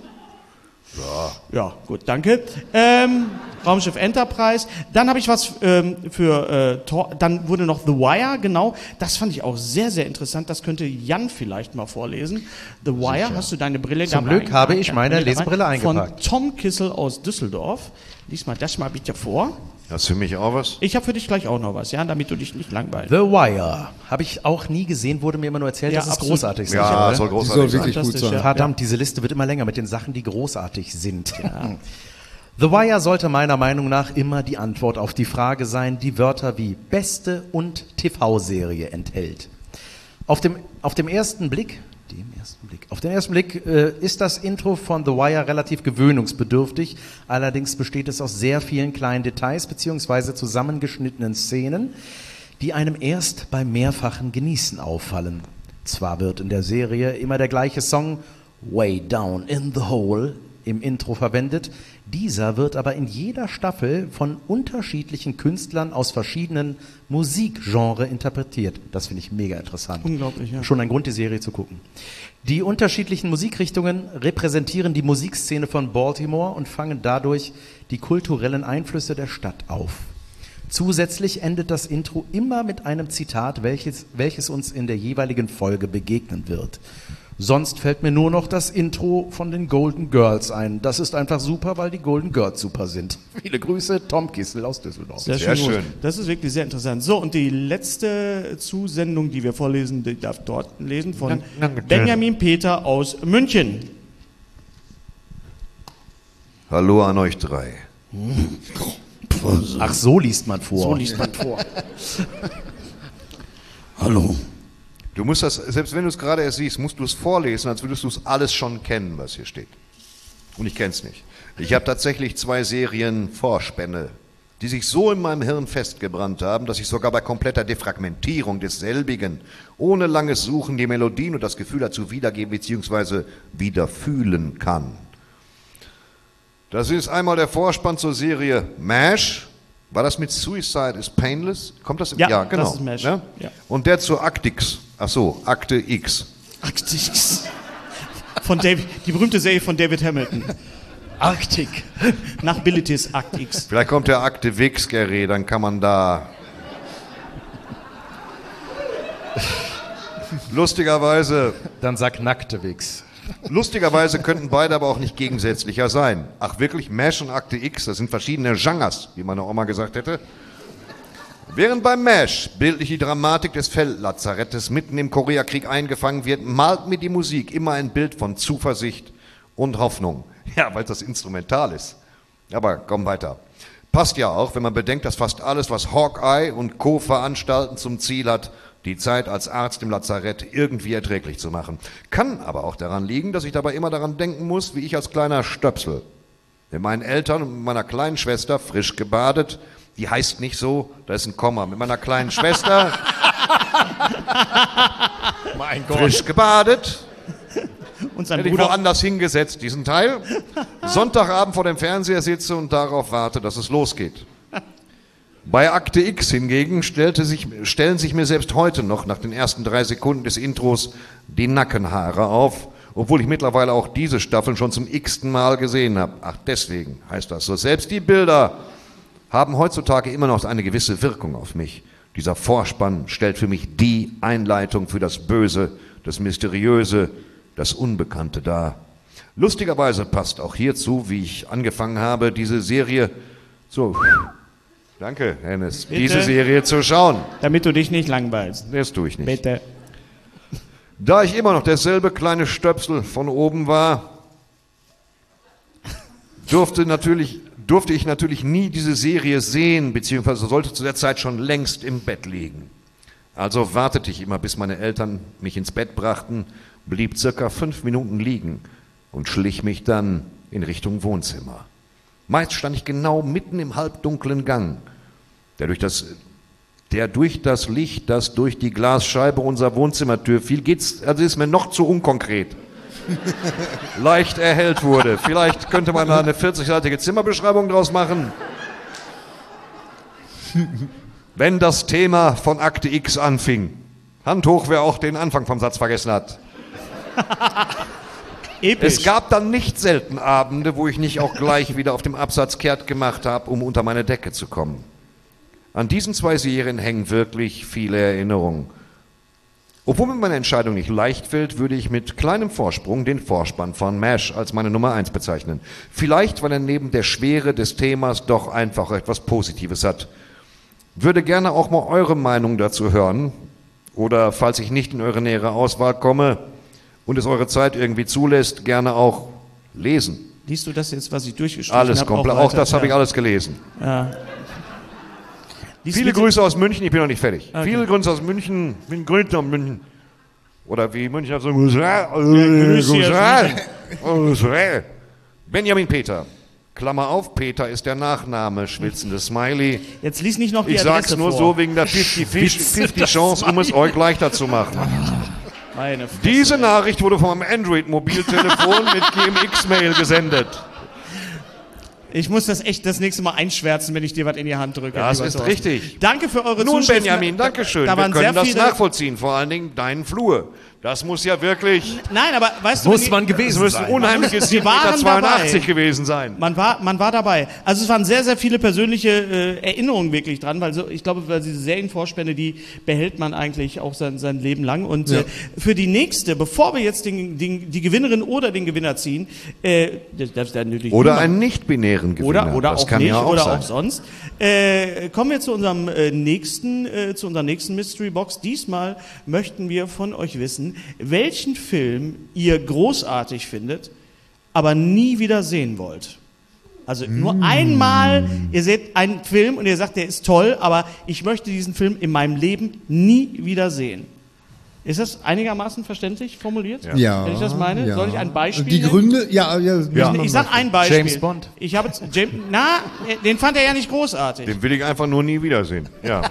Ja. Ja, gut, danke. Ähm, Raumschiff Enterprise. Dann habe ich was ähm, für äh, Tor. Dann wurde noch The Wire, genau. Das fand ich auch sehr, sehr interessant. Das könnte Jan vielleicht mal vorlesen. The Wire, hast du deine Brille Zum dabei? Glück habe ich Ja, meine Brille dabei. Lesebrille eingepackt. Von Tom Kissel aus Düsseldorf. Lies mal das mal bitte vor. Hast du für mich auch was? Ich habe für dich gleich auch noch was, ja, damit du dich nicht langweilst. The Wire. Habe ich auch nie gesehen, wurde mir immer nur erzählt, Ja, dass es absolut. großartig ist. Ja, oder? soll Die großartig soll sein. wirklich gut Fantastisch, sein. ja. Verdammt, diese Liste wird immer länger mit den Sachen, die großartig sind. The Wire sollte meiner Meinung nach immer die Antwort auf die Frage sein, die Wörter wie beste und T V-Serie enthält. Auf dem, auf dem ersten Blick, dem ersten Blick, auf den ersten Blick äh, ist das Intro von The Wire relativ gewöhnungsbedürftig. Allerdings besteht es aus sehr vielen kleinen Details beziehungsweise zusammengeschnittenen Szenen, die einem erst beim mehrfachen Genießen auffallen. Zwar wird in der Serie immer der gleiche Song Way Down in the Hole im Intro verwendet, Dieser wird aber in jeder Staffel von unterschiedlichen Künstlern aus verschiedenen Musikgenres interpretiert. Das finde ich mega interessant. Unglaublich, ja. Schon ein Grund, die Serie zu gucken. Die unterschiedlichen Musikrichtungen repräsentieren die Musikszene von Baltimore und fangen dadurch die kulturellen Einflüsse der Stadt auf. Zusätzlich endet das Intro immer mit einem Zitat, welches, welches uns in der jeweiligen Folge begegnen wird. Sonst fällt mir nur noch das Intro von den Golden Girls ein. Das ist einfach super, weil die Golden Girls super sind. Viele Grüße, Tom Kissel aus Düsseldorf. Sehr, Sehr schön. schön. Das ist wirklich sehr interessant. So, und die letzte Zusendung, die wir vorlesen, die darf dort lesen, von Danke. Benjamin Peter aus München. Hallo an euch drei. Ach, so liest man vor. So liest man vor. Hallo. Du musst das, selbst wenn du es gerade erst siehst, musst du es vorlesen, als würdest du es alles schon kennen, was hier steht. Und ich kenne es nicht. Ich habe tatsächlich zwei Serien Vorspänne, die sich so in meinem Hirn festgebrannt haben, dass ich sogar bei kompletter Defragmentierung desselbigen, ohne langes Suchen die Melodien und das Gefühl dazu wiedergeben bzw. wiederfühlen kann. Das ist einmal der Vorspann zur Serie MASH. War das mit Suicide is Painless? Kommt das? Ja, ja genau. das ist MASH. Ja? Ja. Und der zur Actix. Ach so, Akte X. Arctic. Von David, die berühmte Serie von David Hamilton. Arktik. Nach Bilitis Arctix. Vielleicht kommt der Akte Wix, Gary, dann kann man da... Lustigerweise... Dann sag nackte Wichs. Lustigerweise könnten beide aber auch nicht gegensätzlicher sein. Ach wirklich, MASH und Akte X, das sind verschiedene Genres, wie meine Oma gesagt hätte. Während beim MASH bildlich die Dramatik des Feldlazarettes mitten im Koreakrieg eingefangen wird, malt mir die Musik immer ein Bild von Zuversicht und Hoffnung. Ja, weil das instrumental ist. Aber komm weiter. Passt ja auch, wenn man bedenkt, dass fast alles, was Hawkeye und Co. veranstalten, zum Ziel hat, die Zeit als Arzt im Lazarett irgendwie erträglich zu machen. Kann aber auch daran liegen, dass ich dabei immer daran denken muss, wie ich als kleiner Stöpsel mit meinen Eltern und meiner kleinen Schwester frisch gebadet, die heißt nicht so, da ist ein Komma, mit meiner kleinen Schwester Mein Gott. frisch gebadet, Und sein hätte ich Bruder. woanders hingesetzt, diesen Teil, Sonntagabend vor dem Fernseher sitze und darauf warte, dass es losgeht. Bei Akte X hingegen stellte sich, stellen sich mir selbst heute noch nach den ersten drei Sekunden des Intros die Nackenhaare auf, obwohl ich mittlerweile auch diese Staffeln schon zum x-ten Mal gesehen habe. Ach, deswegen heißt das so. Selbst die Bilder haben heutzutage immer noch eine gewisse Wirkung auf mich. Dieser Vorspann stellt für mich die Einleitung für das Böse, das Mysteriöse, das Unbekannte dar. Lustigerweise passt auch hierzu, wie ich angefangen habe, diese Serie so... Danke, Hennes. Bitte? Diese Serie zu schauen. Damit du dich nicht langweilst. Das tue ich nicht. Bitte. Da ich immer noch derselbe kleine Stöpsel von oben war, durfte, natürlich, durfte ich natürlich nie diese Serie sehen, beziehungsweise sollte zu der Zeit schon längst im Bett liegen. Also wartete ich immer, bis meine Eltern mich ins Bett brachten, blieb circa fünf Minuten liegen und schlich mich dann in Richtung Wohnzimmer. Meist stand ich genau mitten im halbdunklen Gang, der durch das, der durch das Licht, das durch die Glasscheibe unserer Wohnzimmertür fiel, geht's, also ist mir noch zu unkonkret, leicht erhellt wurde. Vielleicht könnte man da eine vierzigseitige Zimmerbeschreibung draus machen. Wenn das Thema von Akte X anfing. Hand hoch, wer auch den Anfang vom Satz vergessen hat. Episch. Es gab dann nicht selten Abende, wo ich nicht auch gleich wieder auf dem Absatz kehrt gemacht habe, um unter meine Decke zu kommen. An diesen zwei Serien hängen wirklich viele Erinnerungen. Obwohl mir meine Entscheidung nicht leicht fällt, würde ich mit kleinem Vorsprung den Vorspann von MASH als meine Nummer eins bezeichnen. Vielleicht, weil er neben der Schwere des Themas doch einfach etwas Positives hat. Würde gerne auch mal eure Meinung dazu hören. Oder falls ich nicht in eure nähere Auswahl komme und es eure Zeit irgendwie zulässt, gerne auch lesen. Liest du das jetzt, was ich durchgestrichen habe? Alles komplett, auch, auch das habe ich alles gelesen. Ja. Lies Viele bitte- Grüße aus München, ich bin noch nicht fertig. Okay. Viele Grüße aus München, ich bin Grüße aus München. Oder wie München so Grüße Benjamin Peter. Klammer auf, Peter ist der Nachname, schwitzendes Smiley. Jetzt lies nicht noch die Ich Adresse sag's nur vor. so wegen der fünfzig Chance, um es euch leichter zu machen. Meine Fresse. Diese Nachricht wurde vom Android-Mobiltelefon mit G M X-Mail gesendet. Ich muss das echt das nächste Mal einschwärzen, wenn ich dir was in die Hand drücke. Das lieber ist Thorsten. richtig. Danke für eure Nun, Zuschriften. Benjamin, danke schön. Da Wir waren können sehr das viele. nachvollziehen, vor allen Dingen deinen Flur. Das muss ja wirklich, Nein, aber weißt du, Muss wenn man die- das gewesen müssen sein. unheimliche Wir waren sieben Meter zweiundachtzig dabei. gewesen sein. Man war, man war dabei. Also es waren sehr, sehr viele persönliche äh, Erinnerungen wirklich dran, weil so, ich glaube, weil diese Serienvorspende, die behält man eigentlich auch sein, sein Leben lang. Und äh, für die nächste, bevor wir jetzt den, den, die Gewinnerin oder den Gewinner ziehen, äh, das darf dann natürlich Oder niemand- einen nicht-binären Gewinner. oder oder das auch kann nicht ja auch oder sein. auch sonst. Äh, kommen wir zu unserem äh, nächsten, äh, zu unserer nächsten Mystery Box. Diesmal möchten wir von euch wissen, welchen Film ihr großartig findet, aber nie wieder sehen wollt. Also nur einmal, ihr seht einen Film und ihr sagt, der ist toll, aber ich möchte diesen Film in meinem Leben nie wieder sehen. Ist das einigermaßen verständlich formuliert? Ja. Wenn ich das meine? Ja. Soll ich ein Beispiel Die nennen? Gründe, ja, ja. Ja. Ich sag ein Beispiel. James Bond. Ich habe James, na, den fand er ja nicht großartig. Den will ich einfach nur nie wiedersehen. Ja.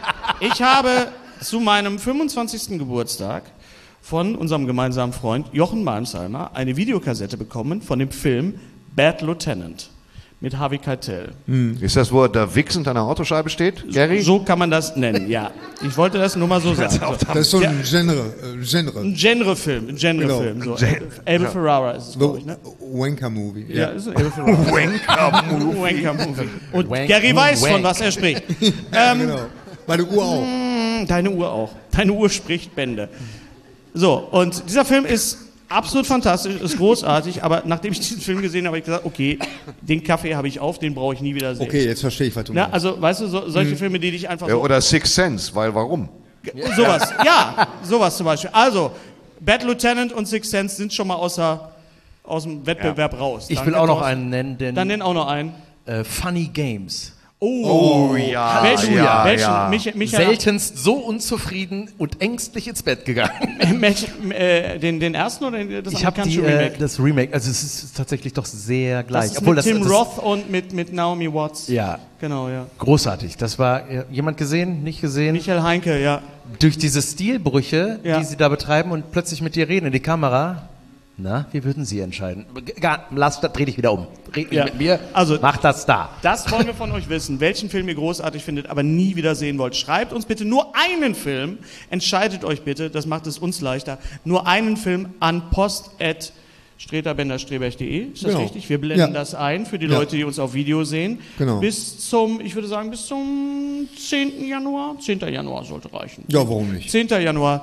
Ich habe zu meinem fünfundzwanzigsten Geburtstag von unserem gemeinsamen Freund Jochen Malmsheimer eine Videokassette bekommen von dem Film Bad Lieutenant mit Harvey Keitel. Ist das, wo er da wichsend an der Autoscheibe steht, Gary? So kann man das nennen, ja. Ich wollte das nur mal so sagen. So. Das ist so ein Genre. Äh, Genre. Ein Genrefilm, ein Genrefilm. Genau. So. Abel Ferrara ist es, So, glaube ich, ne? Wanker-Movie. Ja, ist ein Abel Ferrara. Wanker-Movie. Wanker-Movie. Und Wank- Gary weiß, Wank. von was er spricht. Ja, genau. Meine Uhr auch. Deine Uhr auch. Deine Uhr spricht Bände. So, und dieser Film ist absolut fantastisch, ist großartig, aber nachdem ich diesen Film gesehen habe, habe ich gesagt, okay, den Kaffee habe ich auf, den brauche ich nie wieder sehen. Okay, jetzt verstehe ich, was du Na, meinst. also, weißt du, so, solche Filme, die dich einfach Ja, so, oder Sixth Sense, weil warum? sowas, ja, sowas zum Beispiel. Also, Bad Lieutenant und Sixth Sense sind schon mal außer, aus dem Wettbewerb raus. Ich Danke, will auch noch Thorsten. einen nennen, den Dann nenn auch noch einen. äh, Funny Games. Oh, ja, welchen? ja, welchen? ja. Mich, Michael, Seltenst so unzufrieden und ängstlich ins Bett gegangen. Welchen, äh, den, den ersten oder den, das Ich habe amerikanische die äh, Remake? das Remake, also es ist tatsächlich doch sehr gleich. Das ist Obwohl mit das, Tim das, Roth und mit, mit Naomi Watts. Ja, Genau, ja. großartig. Das war äh, jemand gesehen, nicht gesehen? Michael Heinke, ja. Durch diese Stilbrüche, Ja. die sie da betreiben und plötzlich mit dir reden in die Kamera. Na, wie würden Sie entscheiden? Gar, lass, dreh dich wieder um. Red nicht Ja. mit mir. Also- mach das da. Das wollen wir von euch wissen, welchen Film ihr großartig findet, aber nie wieder sehen wollt. Schreibt uns bitte nur einen Film, entscheidet euch bitte, das macht es uns leichter, nur einen Film an post at streter bender streberg punkt de. Ist das Genau. richtig? Wir blenden Ja. das ein für die Ja. Leute, die uns auf Video sehen. Genau. Bis zum, ich würde sagen, bis zum zehnten Januar. zehnten Januar sollte reichen. Ja, warum nicht? zehnten Januar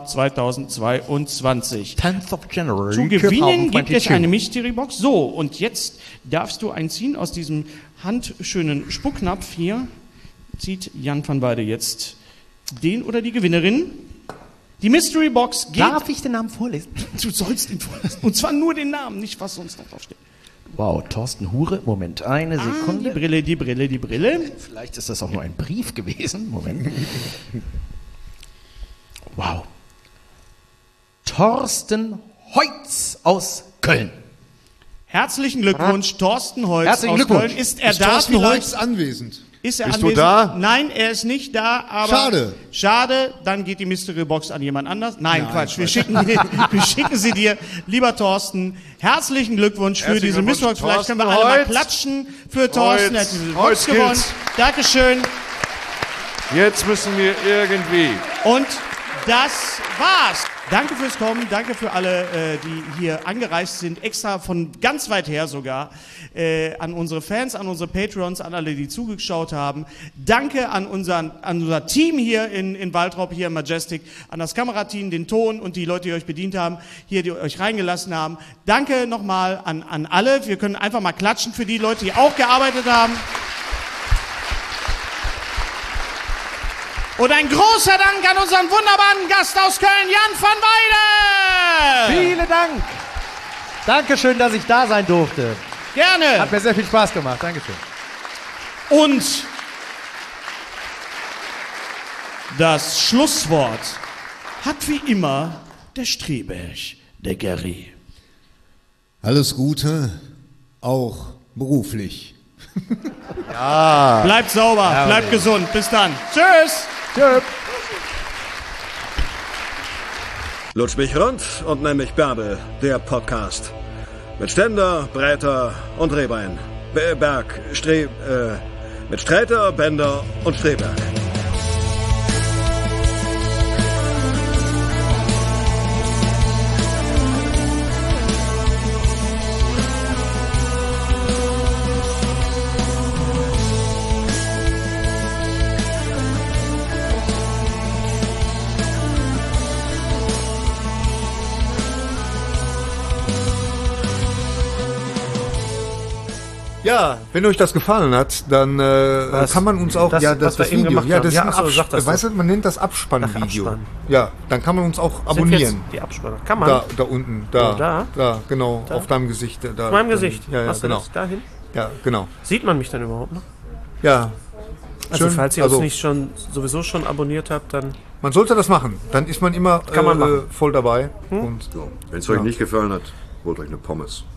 zweitausendzweiundzwanzig. tenth of January. Zu gewinnen gibt es zweitausendzweiundzwanzig. eine Mystery Box. So, und jetzt darfst du einziehen aus diesem handschönen Spucknapf hier. Zieht Jan van Weide jetzt den oder die Gewinnerin. Die Mystery Box geht. Darf ich den Namen vorlesen? Du sollst ihn vorlesen. Und zwar nur den Namen, nicht was sonst noch draufsteht. Wow, Thorsten Hure. Moment, eine Ah, die Sekunde. Brille, die Brille, die Brille. Vielleicht ist das auch nur ein Brief gewesen. Moment. Wow. Thorsten Heutz aus Köln. Herzlichen Glückwunsch, Thorsten Holz Herzlichen aus Glückwunsch. Köln. Ist er Ist da Thorsten vielleicht? Holz anwesend? Ist er Bist du anwesend? da? Nein, er ist nicht da, aber... Schade. Schade, dann geht die Mystery Box an jemand anders. Nein, Quatsch, Wir, schicken, wir schicken sie dir. Lieber Thorsten, herzlichen Glückwunsch für Herzlichen diese Mystery Box. Glückwunsch, Vielleicht können wir Thorsten alle mal Holz. klatschen für Thorsten. Er hat Holz. diese Holz Box gewonnen. gilt's. Dankeschön. Jetzt müssen wir irgendwie. Und das war's. Danke fürs Kommen, danke für alle, äh, die hier angereist sind, extra von ganz weit her sogar, äh, an unsere Fans, an unsere Patrons, an alle, die zugeschaut haben. Danke an, unseren, an unser Team hier in, in Waltrop, hier im Majestic, an das Kamerateam, den Ton und die Leute, die euch bedient haben, hier, die euch reingelassen haben. Danke nochmal an, an alle. Wir können einfach mal klatschen für die Leute, die auch gearbeitet haben. Und ein großer Dank an unseren wunderbaren Gast aus Köln, Jan van Weide! Vielen Dank. Dankeschön, dass ich da sein durfte. Gerne! Hat mir sehr viel Spaß gemacht. Dankeschön. Und das Schlusswort hat wie immer der Streberg, der Gary. Alles Gute, auch beruflich. Bleibt sauber, bleibt gesund. Bis dann. Tschüss! Lutsch mich rund und nenn mich Bärbel, der Podcast. Mit Ständer, Breiter und Rehbein. Berg, Stre... Äh, mit Sträter, Bender und Streberg. Ja, wenn euch das gefallen hat, dann äh, kann man uns auch Das, ja das, was wir das eben Video, gemacht ja haben. das Ja, ist ein ach so, Abs- sag das weißt doch. du, man nennt das Abspannvideo. Ach, Abspann. Ja, dann kann man uns auch Sind wir jetzt abonnieren. die Abspanner. Kann man? Da, da unten, da, Oh, da? da, genau, auf deinem Gesicht. Da, Auf meinem da, Gesicht. Ja, ja, Hast du genau. das dahin? Ja, genau. Sieht man mich dann überhaupt noch? Ja. Also Schön. falls ihr Also- uns nicht schon sowieso schon abonniert habt, dann Man sollte das machen. Dann ist man immer Kann man äh, machen. voll dabei. Und Wenn es euch nicht gefallen hat, holt euch eine Pommes.